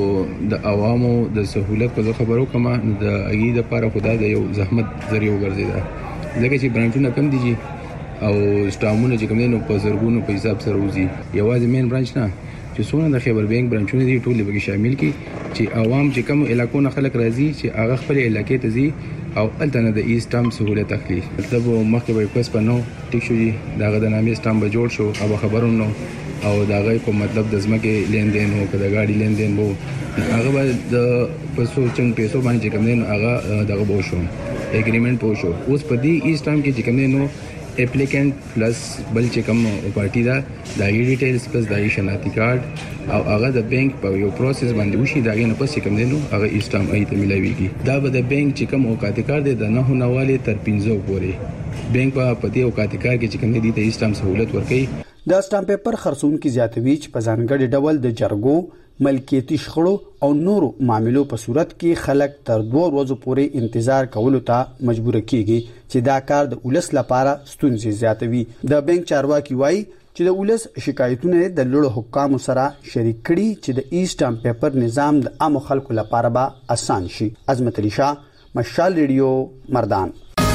د عوامو د سہولت په خبرو کما د اګي د لپاره خدای د یو زحمت ذریعہ وګرځیدا ځکه چې برانچونه کم دي او سټامونه چې کوم دي نو په زرګونو په حساب سره وځي. یوازې مین برانچ نه چې څونه د خیبر بانک برانچونه دي ټول به شامل کی چې عوام چې کوم علاقو نه خلک راځي چې هغه خپل علاقې ته ځي او التنه د ای سټامپ سہولت اخلي. مطلب مخکې به کوس پنو ټیک شو دي داغه د نامې سټامپ به جوړ شو او خبرونو او داغه په مطلب د زمکه لین دین هو کده گاډي لین دین وو هغه به د پسو چنګ پیسو باندې کوم دین هغه دغه بو شو اګریمنت پو شو اوس په دې ای سټامپ کې چې کوم نو اپلیکانت پلس بل چې کوم پارټي دا د ډیټیلز پلس د شناختی کارت او هغه د بانک په یو پروسس باندې وشي دا نه پس کوم دینو هغه ایستام ایت ملایويږي دا به د بانک چې کوم اوقات کار دی د نه نواله تر پنځو پورې بانک په پدې اوقات کار کې چې کوم دی د ایستام سہولت ورکړي د سټامپ پیپر خرڅون کی زیاتوي چې په ځانګړي ډول د جرګو ملکیتي شخړو او نورو معاملو په صورت کې خلک تر دوه ورځې پورې انتظار کولو ته مجبور کیږي چې دا کار د ولس لپاره ستونزې زیاتوي د بانک چارواکي وایي چې د ولس شکایتونه د لوړو حکامو سره شریک کړي چې د ای سټامپ پیپر نظام د عام خلکو لپاره به اسان شي. عظمت علي شاه، مشال ریډیو، مردان.